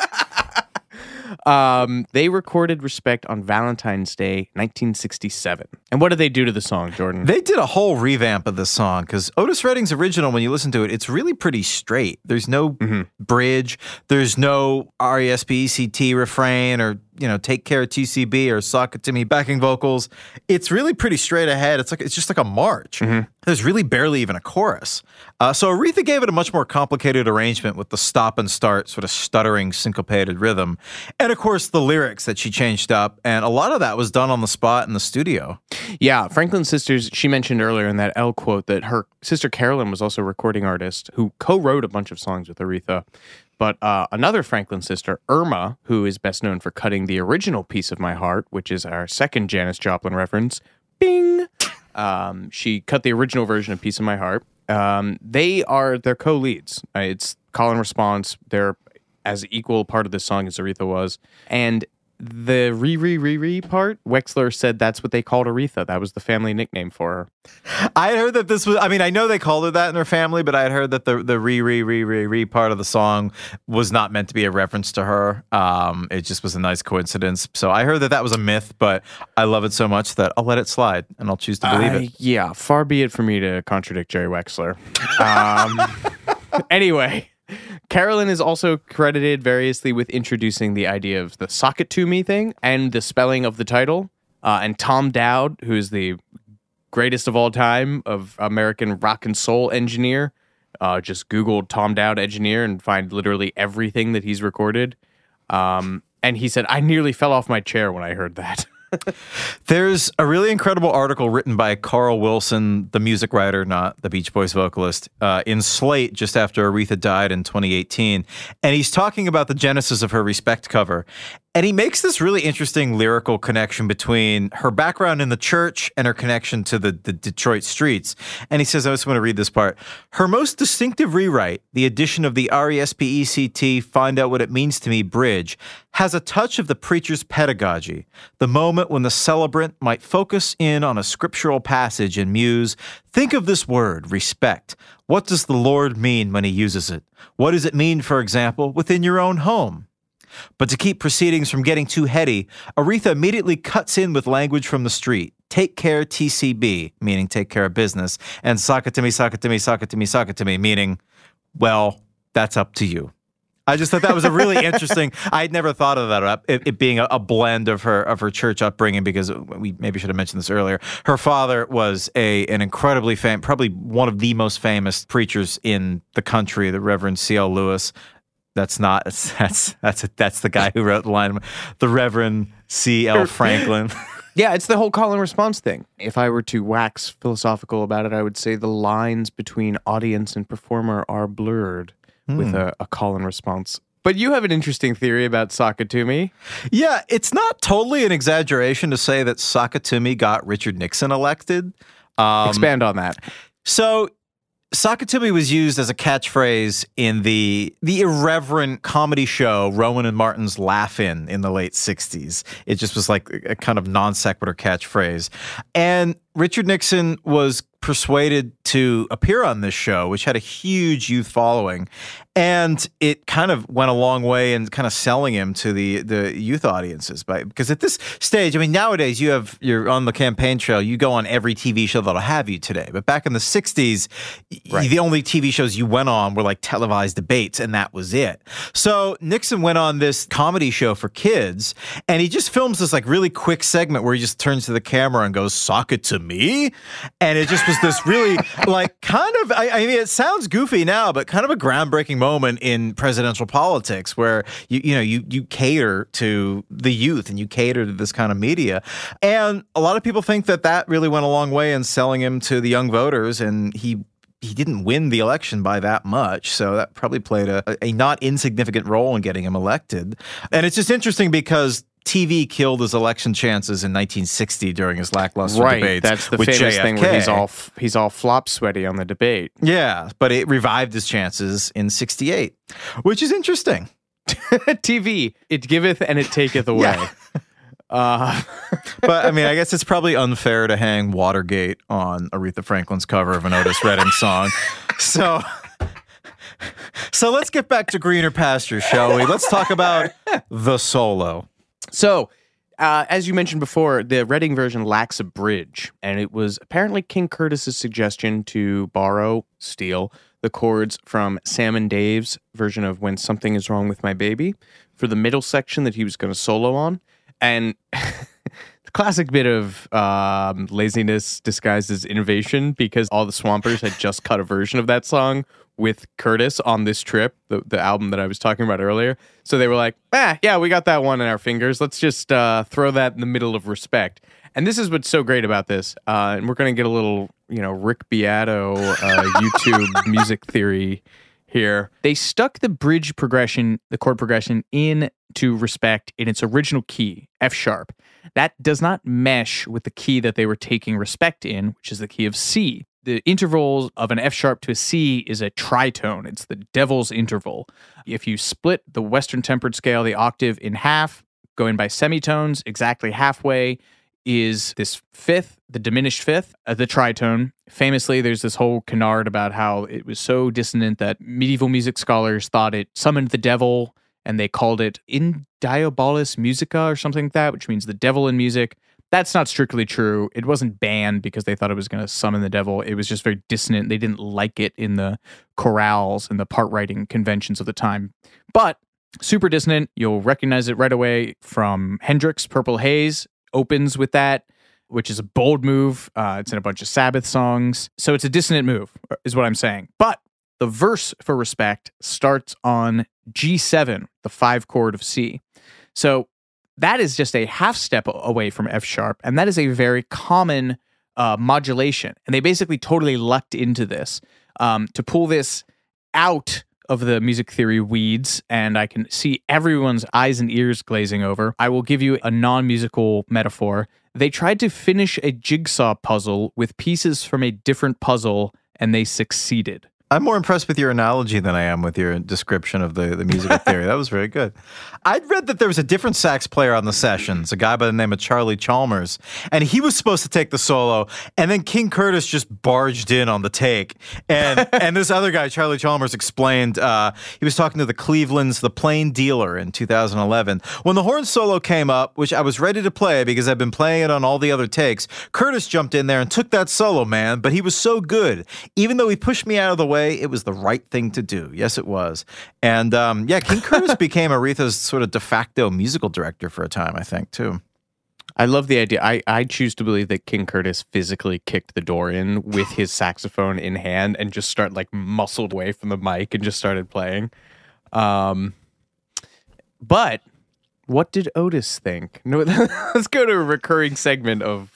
They recorded Respect on Valentine's Day, 1967. And what did they do to the song, Jordan? They did a whole revamp of the song, because Otis Redding's original, when you listen to it, it's really pretty straight. There's no bridge. There's no R-E-S-P-E-C-T refrain or, Take Care TCB or Sock It To Me backing vocals. It's really pretty straight ahead. It's just like a march. There's really barely even a chorus. So Aretha gave it a much more complicated arrangement with the stop and start, sort of stuttering, syncopated rhythm. And of course, the lyrics that she changed up. And a lot of that was done on the spot in the studio. Yeah, Franklin Sisters, she mentioned earlier in that Elle quote that her sister Carolyn was also a recording artist who co-wrote a bunch of songs with Aretha. But another Franklin sister, Irma, who is best known for cutting the original Piece of My Heart, which is our second Janis Joplin reference, bing! She cut the original version of Piece of My Heart. They're co-leads. It's call and response. They're as equal part of this song as Aretha was. And the re part, Wexler said that's what they called Aretha. That was the family nickname for her. I had heard that this was, I know they called her that in her family, but I had heard that the re part of the song was not meant to be a reference to her. It just was a nice coincidence. So I heard that was a myth, but I love it so much that I'll let it slide and I'll choose to believe it. Yeah, far be it for me to contradict Jerry Wexler. Anyway. Carolyn is also credited variously with introducing the idea of the Sock It To Me thing and the spelling of the title. And Tom Dowd, who is the greatest of all time of American rock and soul engineer, just Googled Tom Dowd engineer and find literally everything that he's recorded. And he said, I nearly fell off my chair when I heard that. There's a really incredible article written by Carl Wilson, the music writer, not the Beach Boys vocalist, in Slate just after Aretha died in 2018. And he's talking about the genesis of her Respect cover. And he makes this really interesting lyrical connection between her background in the church and her connection to the Detroit streets. And he says, I just want to read this part. Her most distinctive rewrite, the addition of the RESPECT, find out what it means to me, bridge, has a touch of the preacher's pedagogy, the moment when the celebrant might focus in on a scriptural passage and muse, think of this word, respect. What does the Lord mean when he uses it? What does it mean, for example, within your own home? But to keep proceedings from getting too heady, Aretha immediately cuts in with language from the street. Take care TCB, meaning take care of business, and sock it to me, sock it to me, sock it to me, sock it to me, meaning, well, that's up to you. I just thought that was a really interesting. I'd never thought of that, it being a blend of her church upbringing, because we maybe should have mentioned this earlier. Her father was an incredibly famous, probably one of the most famous preachers in the country, the Reverend C.L. Lewis. That's the guy who wrote the line, the Reverend C.L. Franklin. Yeah, it's the whole call and response thing. If I were to wax philosophical about it, I would say the lines between audience and performer are blurred with a call and response. But you have an interesting theory about Sakatumi. Yeah, it's not totally an exaggeration to say that Sakatumi got Richard Nixon elected. Expand on that. So Sakatumi was used as a catchphrase in the irreverent comedy show Rowan and Martin's Laugh-In the late 60s. It just was like a kind of non sequitur catchphrase. And Richard Nixon was persuaded to appear on this show, which had a huge youth following. And it kind of went a long way in kind of selling him to the youth audiences. Because at this stage, I mean, nowadays you're on the campaign trail, you go on every TV show that'll have you today. But back in the 60s, right, the only TV shows you went on were like televised debates, and that was it. So Nixon went on this comedy show for kids, and he just films this like really quick segment where he just turns to the camera and goes, "Sock it to me." And it just was this really like kind of, I mean, it sounds goofy now, but kind of a groundbreaking moment in presidential politics where you cater to the youth and you cater to this kind of media. And a lot of people think that really went a long way in selling him to the young voters, and he didn't win the election by that much, so that probably played a not insignificant role in getting him elected. And it's just interesting because TV killed his election chances in 1960 during his lackluster debates. That's the with famous JFK. thing where he's all flop sweaty on the debate. Yeah, but it revived his chances in 68, which is interesting. TV, it giveth and it taketh away. Yeah. But I mean, I guess it's probably unfair to hang Watergate on Aretha Franklin's cover of an Otis Redding song. So let's get back to greener pastures, shall we? Let's talk about the solo. So, as you mentioned before, the Redding version lacks a bridge, and it was apparently King Curtis's suggestion to steal the chords from Sam and Dave's version of When Something Is Wrong with My Baby for the middle section that he was going to solo on. And the classic bit of laziness disguised as innovation, because all the Swampers had just cut a version of that song with Curtis on this trip, the album that I was talking about earlier. So they were like, yeah, we got that one in our fingers. Let's just throw that in the middle of Respect. And this is what's so great about this. And we're going to get a little, Rick Beato YouTube music theory here. They stuck the bridge progression, the chord progression, into Respect in its original key, F sharp. That does not mesh with the key that they were taking Respect in, which is the key of C. The interval of an F sharp to a C is a tritone. It's the devil's interval. If you split the Western tempered scale, the octave, in half, going by semitones, exactly halfway is this fifth, the diminished fifth, the tritone. Famously, there's this whole canard about how it was so dissonant that medieval music scholars thought it summoned the devil, and they called it In Diabolis Musica or something like that, which means the devil in music. That's not strictly true. It wasn't banned because they thought it was going to summon the devil. It was just very dissonant. They didn't like it in the chorales and the part writing conventions of the time. But super dissonant. You'll recognize it right away from Hendrix. Purple Haze opens with that, which is a bold move. It's in a bunch of Sabbath songs. So it's a dissonant move, is what I'm saying. But the verse for Respect starts on G7, the 5 chord of C. So that is just a half step away from F sharp, and that is a very common modulation. And they basically totally lucked into this to pull this out of the music theory weeds, and I can see everyone's eyes and ears glazing over, I will give you a non-musical metaphor. They tried to finish a jigsaw puzzle with pieces from a different puzzle, and they succeeded. I'm more impressed with your analogy than I am with your description of the musical theory. That was very good. I'd read that there was a different sax player on the sessions, a guy by the name of Charlie Chalmers, and he was supposed to take the solo, and then King Curtis just barged in on the take. And this other guy, Charlie Chalmers, explained, he was talking to the Cleveland's The Plain Dealer in 2011. When the horn solo came up, which I was ready to play because I've been playing it on all the other takes, Curtis jumped in there and took that solo, man, but he was so good. Even though he pushed me out of the way, it was the right thing to do. Yes, it was. And King Curtis became Aretha's sort of de facto musical director for a time, I think, too. I love the idea. I choose to believe that King Curtis physically kicked the door in with his saxophone in hand and just muscled away from the mic and just started playing. But what did Otis think? No, let's go to a recurring segment of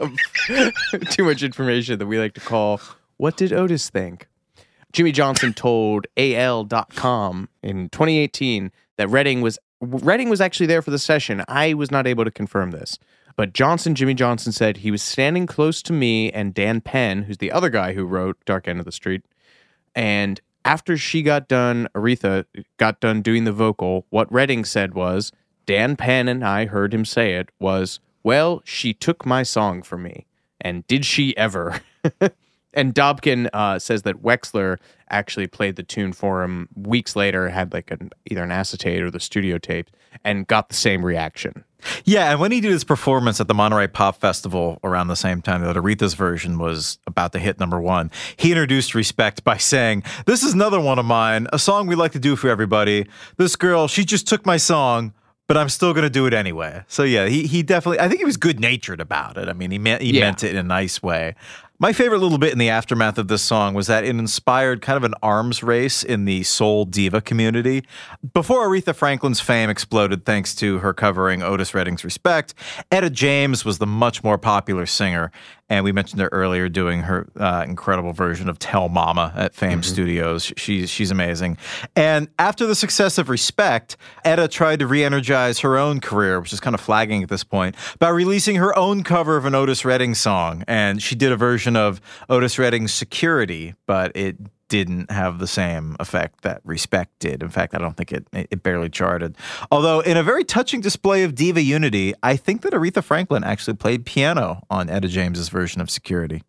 too much information that we like to call, What Did Otis Think? Jimmy Johnson told AL.com in 2018 that Redding was actually there for the session. I was not able to confirm this. But Jimmy Johnson said he was standing close to me and Dan Penn, who's the other guy who wrote Dark End of the Street. And after Aretha got done doing the vocal, what Redding said was, Dan Penn and I heard him say it, was, well, she took my song from me. And did she ever? And Dobkin says that Wexler actually played the tune for him weeks later, had either an acetate or the studio tape, and got the same reaction. Yeah, and when he did his performance at the Monterey Pop Festival around the same time that Aretha's version was about to hit #1, he introduced Respect by saying, this is another one of mine, a song we like to do for everybody. This girl, she just took my song, but I'm still going to do it anyway. So yeah, he definitely, I think he was good-natured about it. I mean, he meant it in a nice way. My favorite little bit in the aftermath of this song was that it inspired kind of an arms race in the soul diva community. Before Aretha Franklin's fame exploded thanks to her covering Otis Redding's Respect, Etta James was the much more popular singer, and we mentioned her earlier doing her incredible version of Tell Mama at Fame Studios. She's amazing. And after the success of Respect, Etta tried to re-energize her own career, which is kind of flagging at this point, by releasing her own cover of an Otis Redding song, and she did a version of Otis Redding's Security, but it didn't have the same effect that Respect did. In fact, I don't think it barely charted. Although, in a very touching display of diva unity, I think that Aretha Franklin actually played piano on Etta James's version of Security.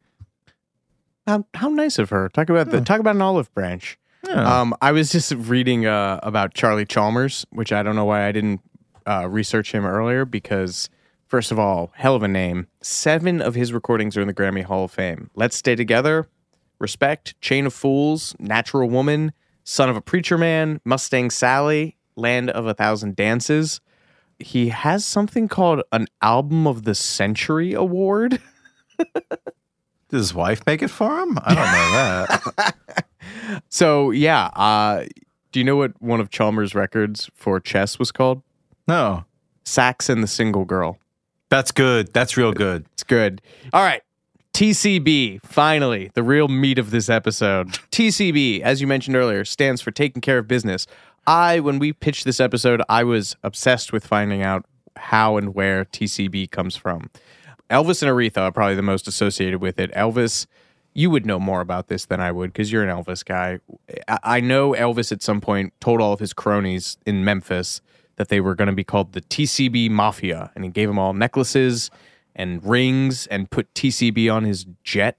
How nice of her. Talk about an olive branch. Yeah. I was just reading about Charlie Chalmers, which I don't know why I didn't research him earlier, because first of all, hell of a name. 7 of his recordings are in the Grammy Hall of Fame. Let's Stay Together, Respect, Chain of Fools, Natural Woman, Son of a Preacher Man, Mustang Sally, Land of a Thousand Dances. He has something called an Album of the Century Award. Did his wife make it for him? I don't know that. So, yeah. Do you know what one of Chalmers' records for chess was called? No. Sax and the Single Girl. That's good. That's real good. It's good. All right. TCB, finally, the real meat of this episode. TCB, as you mentioned earlier, stands for Taking Care of Business. When we pitched this episode, I was obsessed with finding out how and where TCB comes from. Elvis and Aretha are probably the most associated with it. Elvis, you would know more about this than I would because you're an Elvis guy. I know Elvis at some point told all of his cronies in Memphis that they were going to be called the TCB Mafia, and he gave them all necklaces and rings and put TCB on his jet.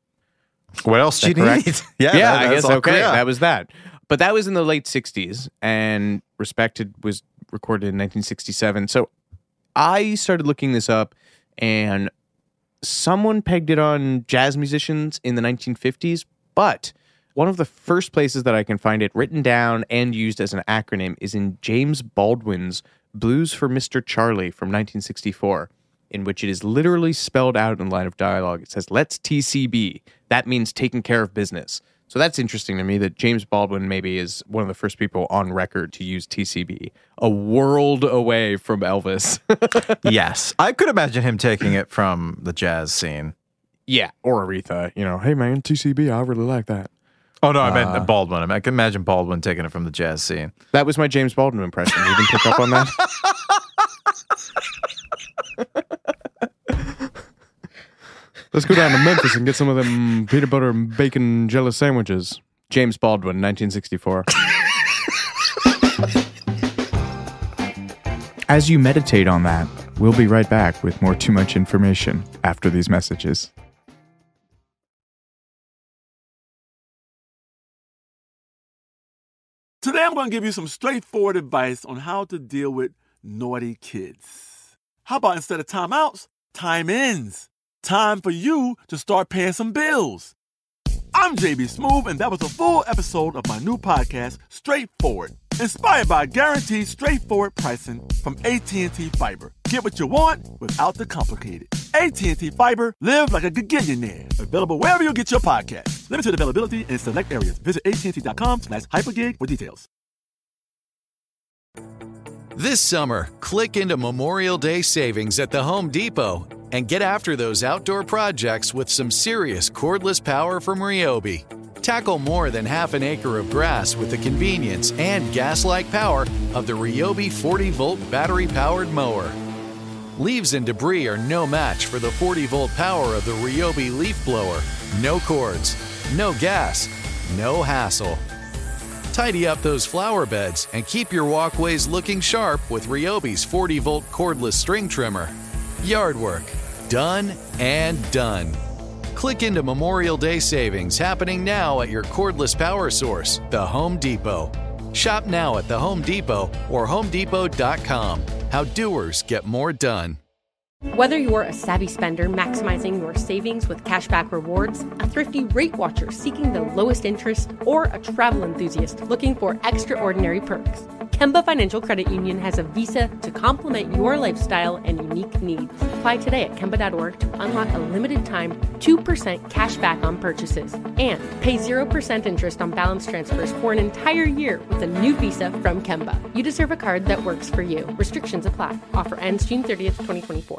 What else do you need? Yeah, I guess, okay, clear. That was that. But that was in the late 60s, and Respected was recorded in 1967. So I started looking this up, and someone pegged it on jazz musicians in the 1950s, but one of the first places that I can find it written down and used as an acronym is in James Baldwin's Blues for Mr. Charlie from 1964, in which it is literally spelled out in line of dialogue. It says, let's TCB. That means taking care of business. So that's interesting to me that James Baldwin maybe is one of the first people on record to use TCB, a world away from Elvis. Yes. I could imagine him taking it from the jazz scene. Yeah, or Aretha. You know, hey man, TCB, I really like that. Oh, no, I meant Baldwin. I can imagine Baldwin taking it from the jazz scene. That was my James Baldwin impression. You didn't pick up on that? Let's go down to Memphis and get some of them peanut butter and bacon jello sandwiches. James Baldwin, 1964. As you meditate on that, we'll be right back with more Too Much Information after these messages. Today I'm going to give you some straightforward advice on how to deal with naughty kids. How about instead of timeouts, time-ins? Time for you to start paying some bills. I'm JB Smoove, and that was a full episode of my new podcast, Straightforward, inspired by guaranteed straightforward pricing from AT&T Fiber. Get what you want without the complicated. AT&T Fiber, live like a gigillionaire. Available wherever you get your podcast. Limited availability in select areas. Visit AT&T.com/hypergig for details. This summer, click into Memorial Day savings at the Home Depot and get after those outdoor projects with some serious cordless power from Ryobi. Tackle more than half an acre of grass with the convenience and gas-like power of the Ryobi 40-volt battery-powered mower. Leaves and debris are no match for the 40-volt power of the Ryobi leaf blower. No cords, no gas, no hassle. Tidy up those flower beds and keep your walkways looking sharp with Ryobi's 40-volt cordless string trimmer. Yard work, done and done. Click into Memorial Day savings happening now at your cordless power source, the Home Depot. Shop now at the Home Depot or HomeDepot.com. How doers get more done. Whether you're a savvy spender maximizing your savings with cashback rewards, a thrifty rate watcher seeking the lowest interest, or a travel enthusiast looking for extraordinary perks, Kemba Financial Credit Union has a visa to complement your lifestyle and unique needs. Apply today at Kemba.org to unlock a limited-time 2% cash back on purchases and pay 0% interest on balance transfers for an entire year with a new visa from Kemba. You deserve a card that works for you. Restrictions apply. Offer ends June 30th, 2024.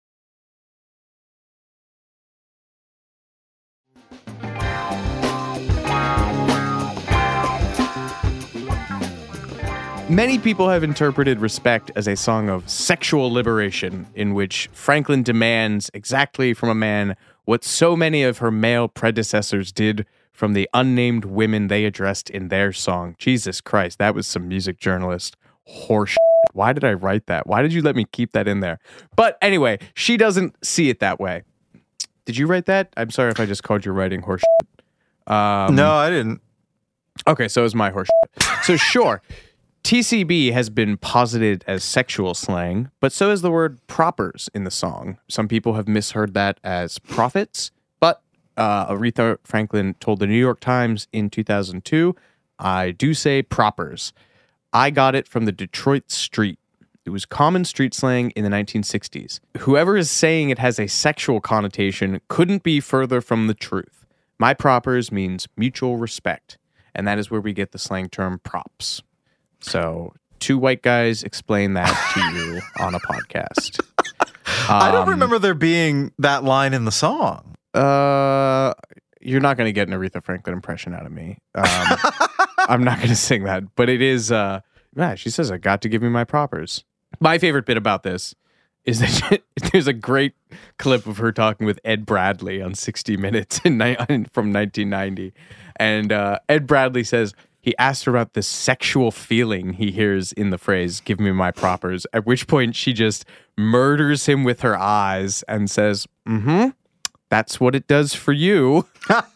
Many people have interpreted Respect as a song of sexual liberation, in which Franklin demands exactly from a man what so many of her male predecessors did from the unnamed women they addressed in their song. Jesus Christ, that was some music journalist horse. Why did I write that? Why did you let me keep that in there? But anyway, she doesn't see it that way. Did you write that? I'm sorry if I just called your writing horse. No, I didn't. Okay, so it was my horse. So sure. TCB has been posited as sexual slang, but so is the word propers in the song. Some people have misheard that as prophets, but Aretha Franklin told the New York Times in 2002, I do say propers. I got it from the Detroit street. It was common street slang in the 1960s. Whoever is saying it has a sexual connotation couldn't be further from the truth. My propers means mutual respect, and that is where we get the slang term props. So, two white guys explain that to you on a podcast. I don't remember there being that line in the song. You're not going to get an Aretha Franklin impression out of me. I'm not going to sing that, but it is, she says, I got to give me my propers. My favorite bit about this is that there's a great clip of her talking with Ed Bradley on 60 Minutes from 1990. And Ed Bradley says, he asked her about the sexual feeling he hears in the phrase, give me my propers, at which point she just murders him with her eyes and says, that's what it does for you.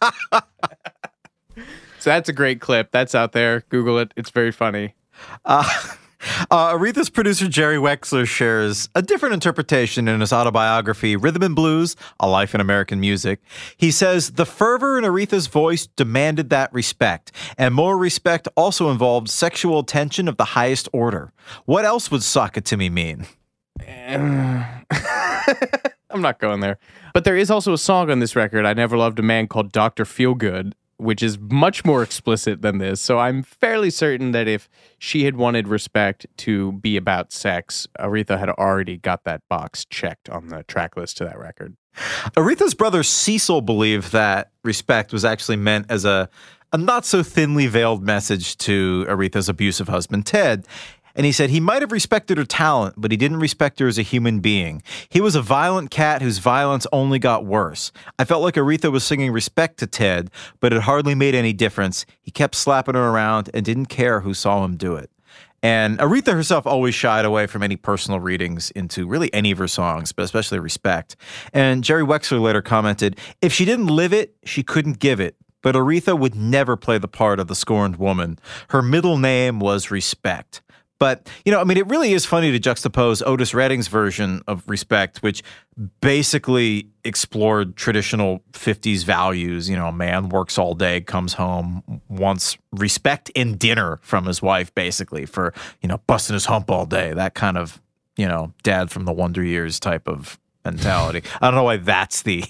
So that's a great clip. That's out there. Google it. It's very funny. Aretha's producer Jerry Wexler shares a different interpretation in his autobiography, Rhythm and Blues, A Life in American Music. He says, the fervor in Aretha's voice demanded that respect, and more respect also involved sexual attention of the highest order. What else would "Sock It To Me" mean? I'm not going there. But there is also a song on this record, I Never Loved a Man, called Dr. Feelgood, which is much more explicit than this. So I'm fairly certain that if she had wanted Respect to be about sex, Aretha had already got that box checked on the track list to that record. Aretha's brother Cecil believed that Respect was actually meant as a a not so thinly veiled message to Aretha's abusive husband, Ted. And he said he might have respected her talent, but he didn't respect her as a human being. He was a violent cat whose violence only got worse. I felt like Aretha was singing respect to Ted, but it hardly made any difference. He kept slapping her around and didn't care who saw him do it. And Aretha herself always shied away from any personal readings into really any of her songs, but especially Respect. And Jerry Wexler later commented, if she didn't live it, she couldn't give it. But Aretha would never play the part of the scorned woman. Her middle name was Respect. But, it really is funny to juxtapose Otis Redding's version of Respect, which basically explored traditional 50s values. A man works all day, comes home, wants respect and dinner from his wife, basically, for, busting his hump all day. That kind of, dad from the Wonder Years type of mentality. I don't know why that's the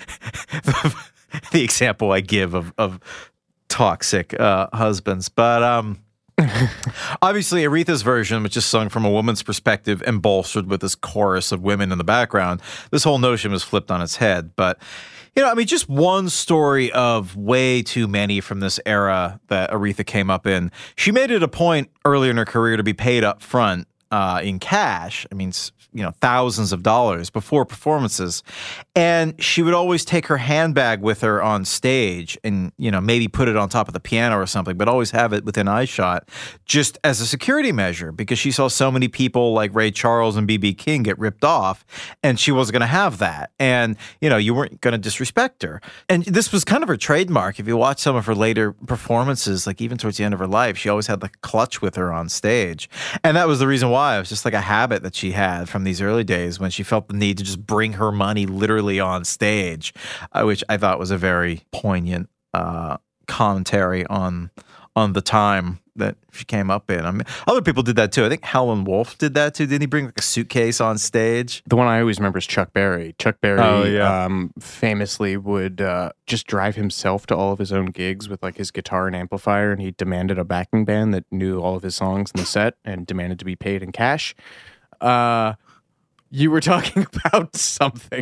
the example I give of toxic husbands. But, obviously, Aretha's version, which is sung from a woman's perspective and bolstered with this chorus of women in the background, this whole notion was flipped on its head. But, just one story of way too many from this era that Aretha came up in. She made it a point earlier in her career to be paid up front in cash. Thousands of dollars before performances. And she would always take her handbag with her on stage and, maybe put it on top of the piano or something, but always have it within eyeshot just as a security measure because she saw so many people like Ray Charles and B.B. King get ripped off and she wasn't going to have that. And, you weren't going to disrespect her. And this was kind of her trademark. If you watch some of her later performances, like even towards the end of her life, she always had the clutch with her on stage. And that was the reason why. It was just like a habit that she had from these early days when she felt the need to just bring her money literally on stage, which I thought was a very poignant commentary on the time that she came up in. Other people did that too. I think Howlin' Wolf did that too. Didn't he bring like a suitcase on stage? The one I always remember is Chuck Berry. Chuck Berry famously would just drive himself to all of his own gigs with like his guitar and amplifier, and he demanded a backing band that knew all of his songs in the set and demanded to be paid in cash. You were talking about something.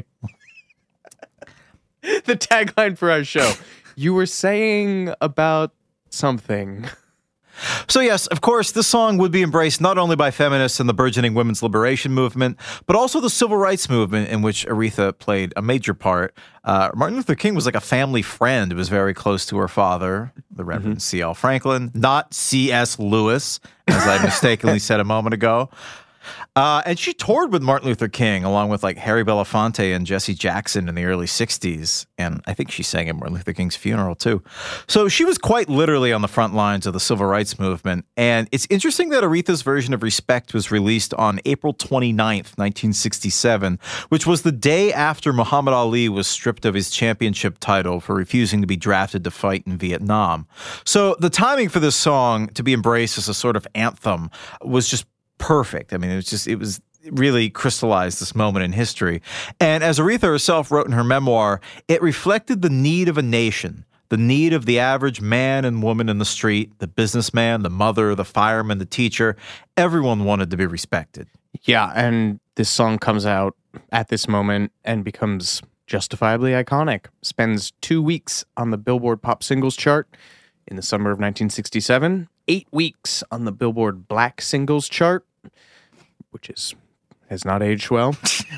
The tagline for our show. You were saying about something. So yes, of course, this song would be embraced not only by feminists and the burgeoning women's liberation movement, but also the civil rights movement in which Aretha played a major part. Martin Luther King was like a family friend who was very close to her father, the Reverend C.L. Franklin, not C.S. Lewis, as I mistakenly said a moment ago. And she toured with Martin Luther King along with like Harry Belafonte and Jesse Jackson in the early 60s. And I think she sang at Martin Luther King's funeral too. So she was quite literally on the front lines of the civil rights movement. And it's interesting that Aretha's version of Respect was released on April 29th, 1967, which was the day after Muhammad Ali was stripped of his championship title for refusing to be drafted to fight in Vietnam. So the timing for this song to be embraced as a sort of anthem was just perfect. It was really crystallized this moment in history. And as Aretha herself wrote in her memoir, it reflected the need of a nation, the need of the average man and woman in the street, the businessman, the mother, the fireman, the teacher. Everyone wanted to be respected. Yeah, and this song comes out at this moment and becomes justifiably iconic. Spends 2 weeks on the Billboard Pop Singles chart in the summer of 1967. 8 weeks on the Billboard Black Singles chart, which has not aged well.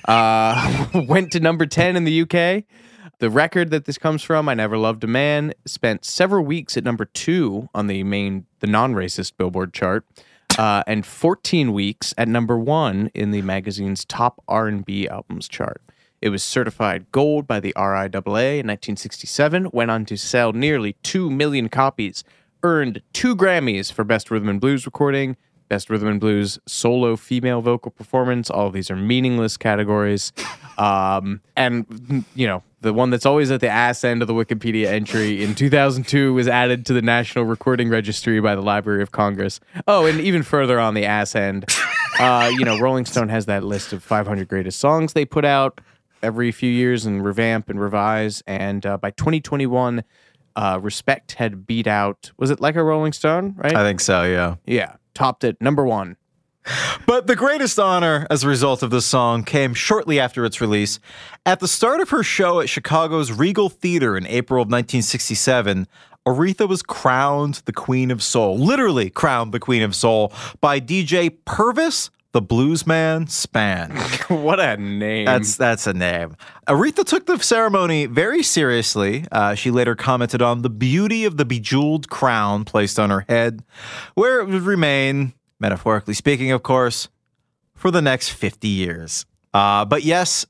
Went to number 10 in the UK. The record that this comes from, I Never Loved a Man, spent several weeks at number 2 on the non-racist Billboard chart, and 14 weeks at number 1 in the magazine's top R&B albums chart. It was certified gold by the RIAA in 1967, went on to sell nearly 2 million copies, earned 2 Grammys for Best Rhythm and Blues Recording, Best Rhythm and Blues Solo Female Vocal Performance. All of these are meaningless categories. And, the one that's always at the ass end of the Wikipedia entry in 2002 was added to the National Recording Registry by the Library of Congress. Oh, and even further on the ass end, Rolling Stone has that list of 500 greatest songs they put out every few years and revamp and revise. And by 2021, Respect had beat out, was it Like a Rolling Stone, right? I think so, yeah. Yeah, topped it, number 1. But the greatest honor as a result of this song came shortly after its release. At the start of her show at Chicago's Regal Theater in April of 1967, Aretha was crowned the Queen of Soul, literally crowned the Queen of Soul, by DJ Purvis, the Bluesman Spann. What a name. That's a name. Aretha took the ceremony very seriously. She later commented on the beauty of the bejeweled crown placed on her head, where it would remain, metaphorically speaking, of course, for the next 50 years. But yes,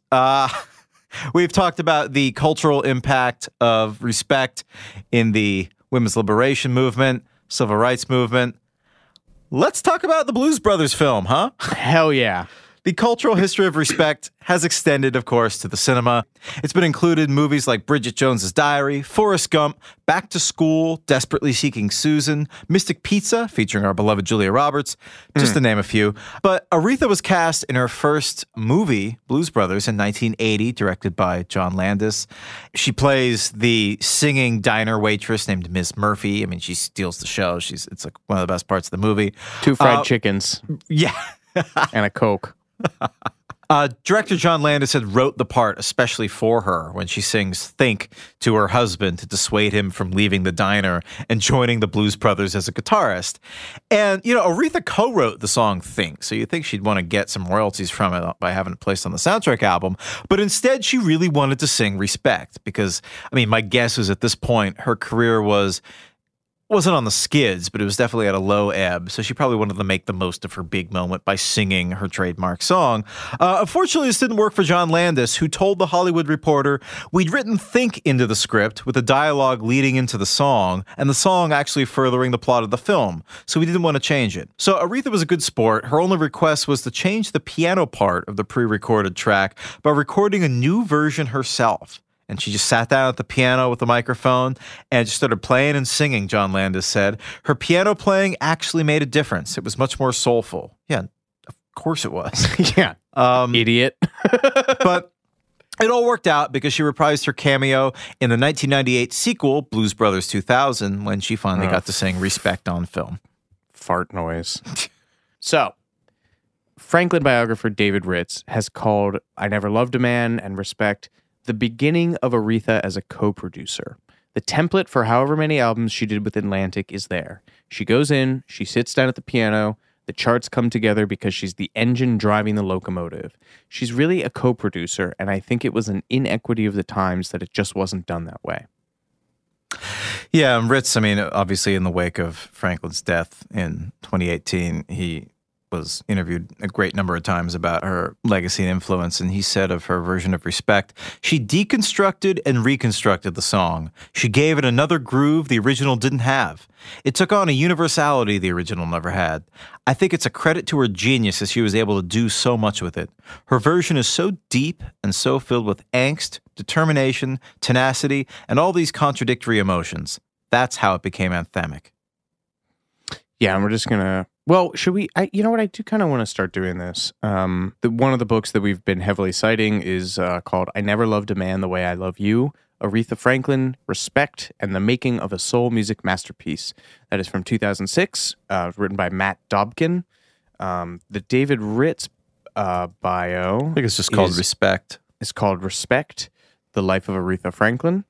we've talked about the cultural impact of respect in the women's liberation movement, civil rights movement. Let's talk about the Blues Brothers film, huh? Hell yeah. The cultural history of respect has extended, of course, to the cinema. It's been included in movies like Bridget Jones's Diary, Forrest Gump, Back to School, Desperately Seeking Susan, Mystic Pizza, featuring our beloved Julia Roberts, just to name a few. But Aretha was cast in her first movie, Blues Brothers, in 1980, directed by John Landis. She plays the singing diner waitress named Miss Murphy. I mean, she steals the show. It's like one of the best parts of the movie. 2 fried chickens. Yeah. And a Coke. Director John Landis had wrote the part especially for her when she sings Think to her husband to dissuade him from leaving the diner and joining the Blues Brothers as a guitarist. And, Aretha co-wrote the song Think, so you'd think she'd want to get some royalties from it by having it placed on the soundtrack album. But instead, she really wanted to sing Respect because, my guess is at this point, her career wasn't on the skids, but it was definitely at a low ebb, so she probably wanted to make the most of her big moment by singing her trademark song. Unfortunately, this didn't work for John Landis, who told The Hollywood Reporter, "We'd written Think into the script with the dialogue leading into the song, and the song actually furthering the plot of the film, so we didn't want to change it." So Aretha was a good sport. Her only request was to change the piano part of the pre-recorded track by recording a new version herself. And she just sat down at the piano with the microphone and just started playing and singing, John Landis said. Her piano playing actually made a difference. It was much more soulful. Yeah, of course it was. Yeah. Idiot. But it all worked out because she reprised her cameo in the 1998 sequel, Blues Brothers 2000, when she finally got to sing Respect on film. Fart noise. So, Franklin biographer David Ritz has called I Never Loved a Man and Respect the beginning of Aretha as a co-producer. The template for however many albums she did with Atlantic is there. She goes in, she sits down at the piano, the charts come together because she's the engine driving the locomotive. She's really a co-producer, and I think it was an inequity of the times that it just wasn't done that way. Yeah, and Ritz, obviously in the wake of Franklin's death in 2018, he was interviewed a great number of times about her legacy and influence, and he said of her version of Respect, she deconstructed and reconstructed the song. She gave it another groove the original didn't have. It took on a universality the original never had. I think it's a credit to her genius as she was able to do so much with it. Her version is so deep and so filled with angst, determination, tenacity, and all these contradictory emotions. That's how it became anthemic. Yeah, and we're just going to... Well, should we... you know what? I do kind of want to start doing this. One of the books that we've been heavily citing is called I Never Loved a Man the Way I Love You, Aretha Franklin, Respect, and the Making of a Soul Music Masterpiece. That is from 2006, written by Matt Dobkin. The David Ritz bio... I think it's just called Respect. It's called Respect, The Life of Aretha Franklin.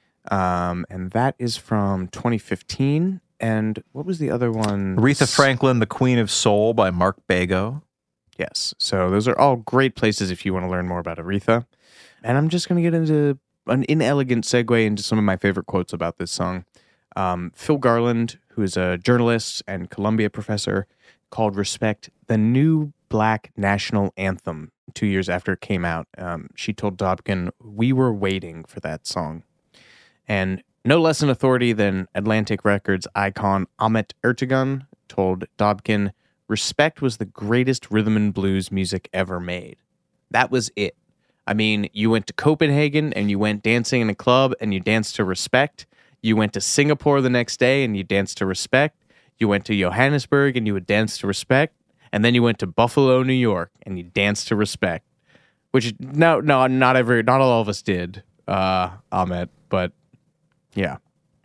And that is from 2015. And what was the other one? Aretha Franklin, The Queen of Soul by Mark Bago. Yes. So those are all great places if you want to learn more about Aretha. And I'm just going to get into an inelegant segue into some of my favorite quotes about this song. Phil Garland, who is a journalist and Columbia professor, called Respect the new Black national anthem 2 years after it came out. She told Dobkin, "We were waiting for that song." And no less an authority than Atlantic Records icon Ahmet Ertegun told Dobkin, "Respect was the greatest rhythm and blues music ever made." That was it. You went to Copenhagen and you went dancing in a club and you danced to Respect. You went to Singapore the next day and you danced to Respect. You went to Johannesburg and you would dance to Respect. And then you went to Buffalo, New York and you danced to Respect. Which, not all of us did, Ahmet, but... yeah.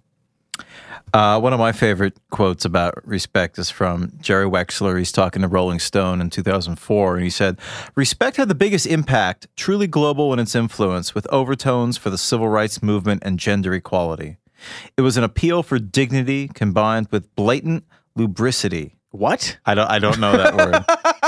One of my favorite quotes about Respect is from Jerry Wexler. He's talking to Rolling Stone in 2004, and he said, "Respect had the biggest impact, truly global in its influence, with overtones for the civil rights movement and gender equality. It was an appeal for dignity combined with blatant lubricity. What? I don't know that word.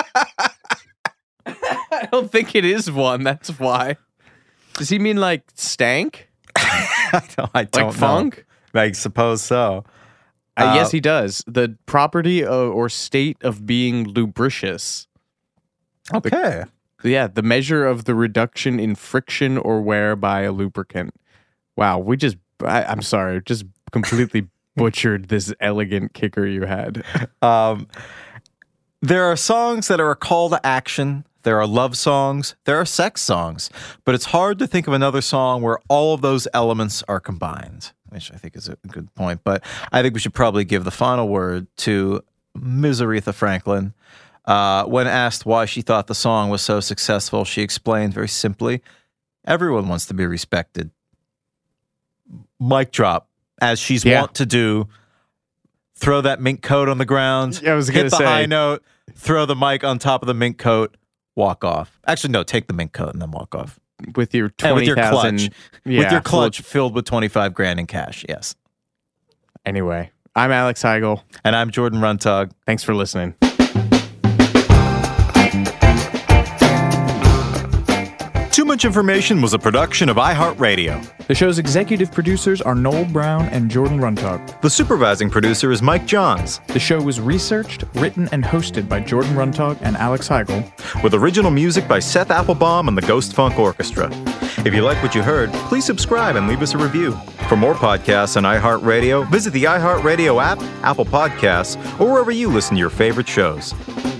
I don't think it is one. That's why. Does he mean like stank? I don't know. Funk? I suppose so. Yes, he does. The property or state of being lubricious. Okay. The measure of the reduction in friction or wear by a lubricant. Wow, I'm sorry, just completely butchered this elegant kicker you had. There are songs that are a call to action. There are love songs. There are sex songs. But it's hard to think of another song where all of those elements are combined, which I think is a good point. But I think we should probably give the final word to Ms. Aretha Franklin. When asked why she thought the song was so successful, she explained very simply, everyone wants to be respected. Mic drop, as she's wont to do. Throw that mink coat on the ground. I was going to say. Hit the high note. Throw the mic on top of the mink coat. Walk off. Actually, no, take the mink coat and then walk off. With your 20,000. With your clutch. With your clutch filled with $25,000 in cash, yes. Anyway, I'm Alex Heigl. And I'm Jordan Runtagh. Thanks for listening. Too Much Information was a production of iHeartRadio. The show's executive producers are Noel Brown and Jordan Runtagh. The supervising producer is Mike Johns. The show was researched, written, and hosted by Jordan Runtagh and Alex Heigl. With original music by Seth Applebaum and the Ghost Funk Orchestra. If you like what you heard, please subscribe and leave us a review. For more podcasts on iHeartRadio, visit the iHeartRadio app, Apple Podcasts, or wherever you listen to your favorite shows.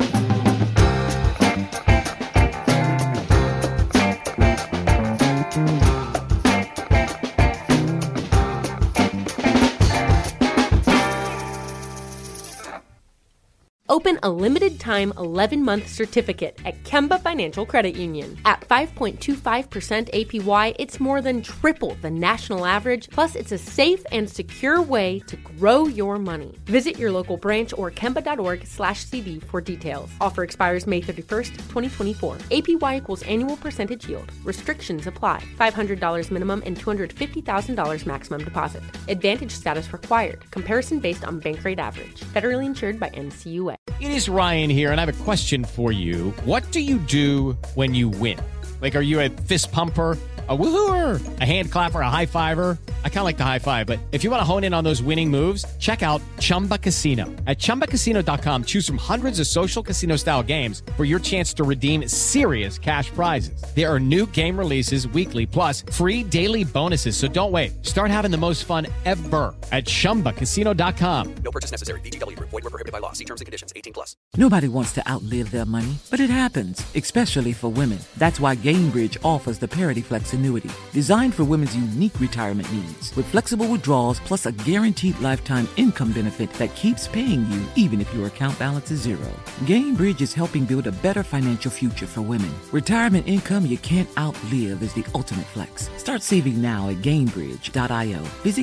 Open a limited-time 11-month certificate at Kemba Financial Credit Union. At 5.25% APY, it's more than triple the national average, plus it's a safe and secure way to grow your money. Visit your local branch or kemba.org/cb for details. Offer expires May 31st, 2024. APY equals annual percentage yield. Restrictions apply. $500 minimum and $250,000 maximum deposit. Advantage status required. Comparison based on bank rate average. Federally insured by NCUA. It is Ryan here, and I have a question for you. What do you do when you win? Like, are you a fist pumper, a woohooer, a hand clapper, a high fiver? I kind of like the high five, but if you want to hone in on those winning moves, check out Chumba Casino. At ChumbaCasino.com, choose from hundreds of social casino-style games for your chance to redeem serious cash prizes. There are new game releases weekly, plus free daily bonuses, so don't wait. Start having the most fun ever at ChumbaCasino.com. No purchase necessary. VGW. Void where prohibited by law. See terms and conditions. 18+. Nobody wants to outlive their money, but it happens, especially for women. That's why GameBridge offers the Parity Flex annuity, designed for women's unique retirement needs. With flexible withdrawals plus a guaranteed lifetime income benefit that keeps paying you even if your account balance is zero. GameBridge is helping build a better financial future for women. Retirement income you can't outlive is the ultimate flex. Start saving now at GameBridge.io. Visit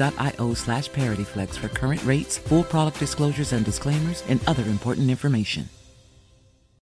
GameBridge.io/ParityFlex for current rates, full product disclosures and disclaimers, and other important information.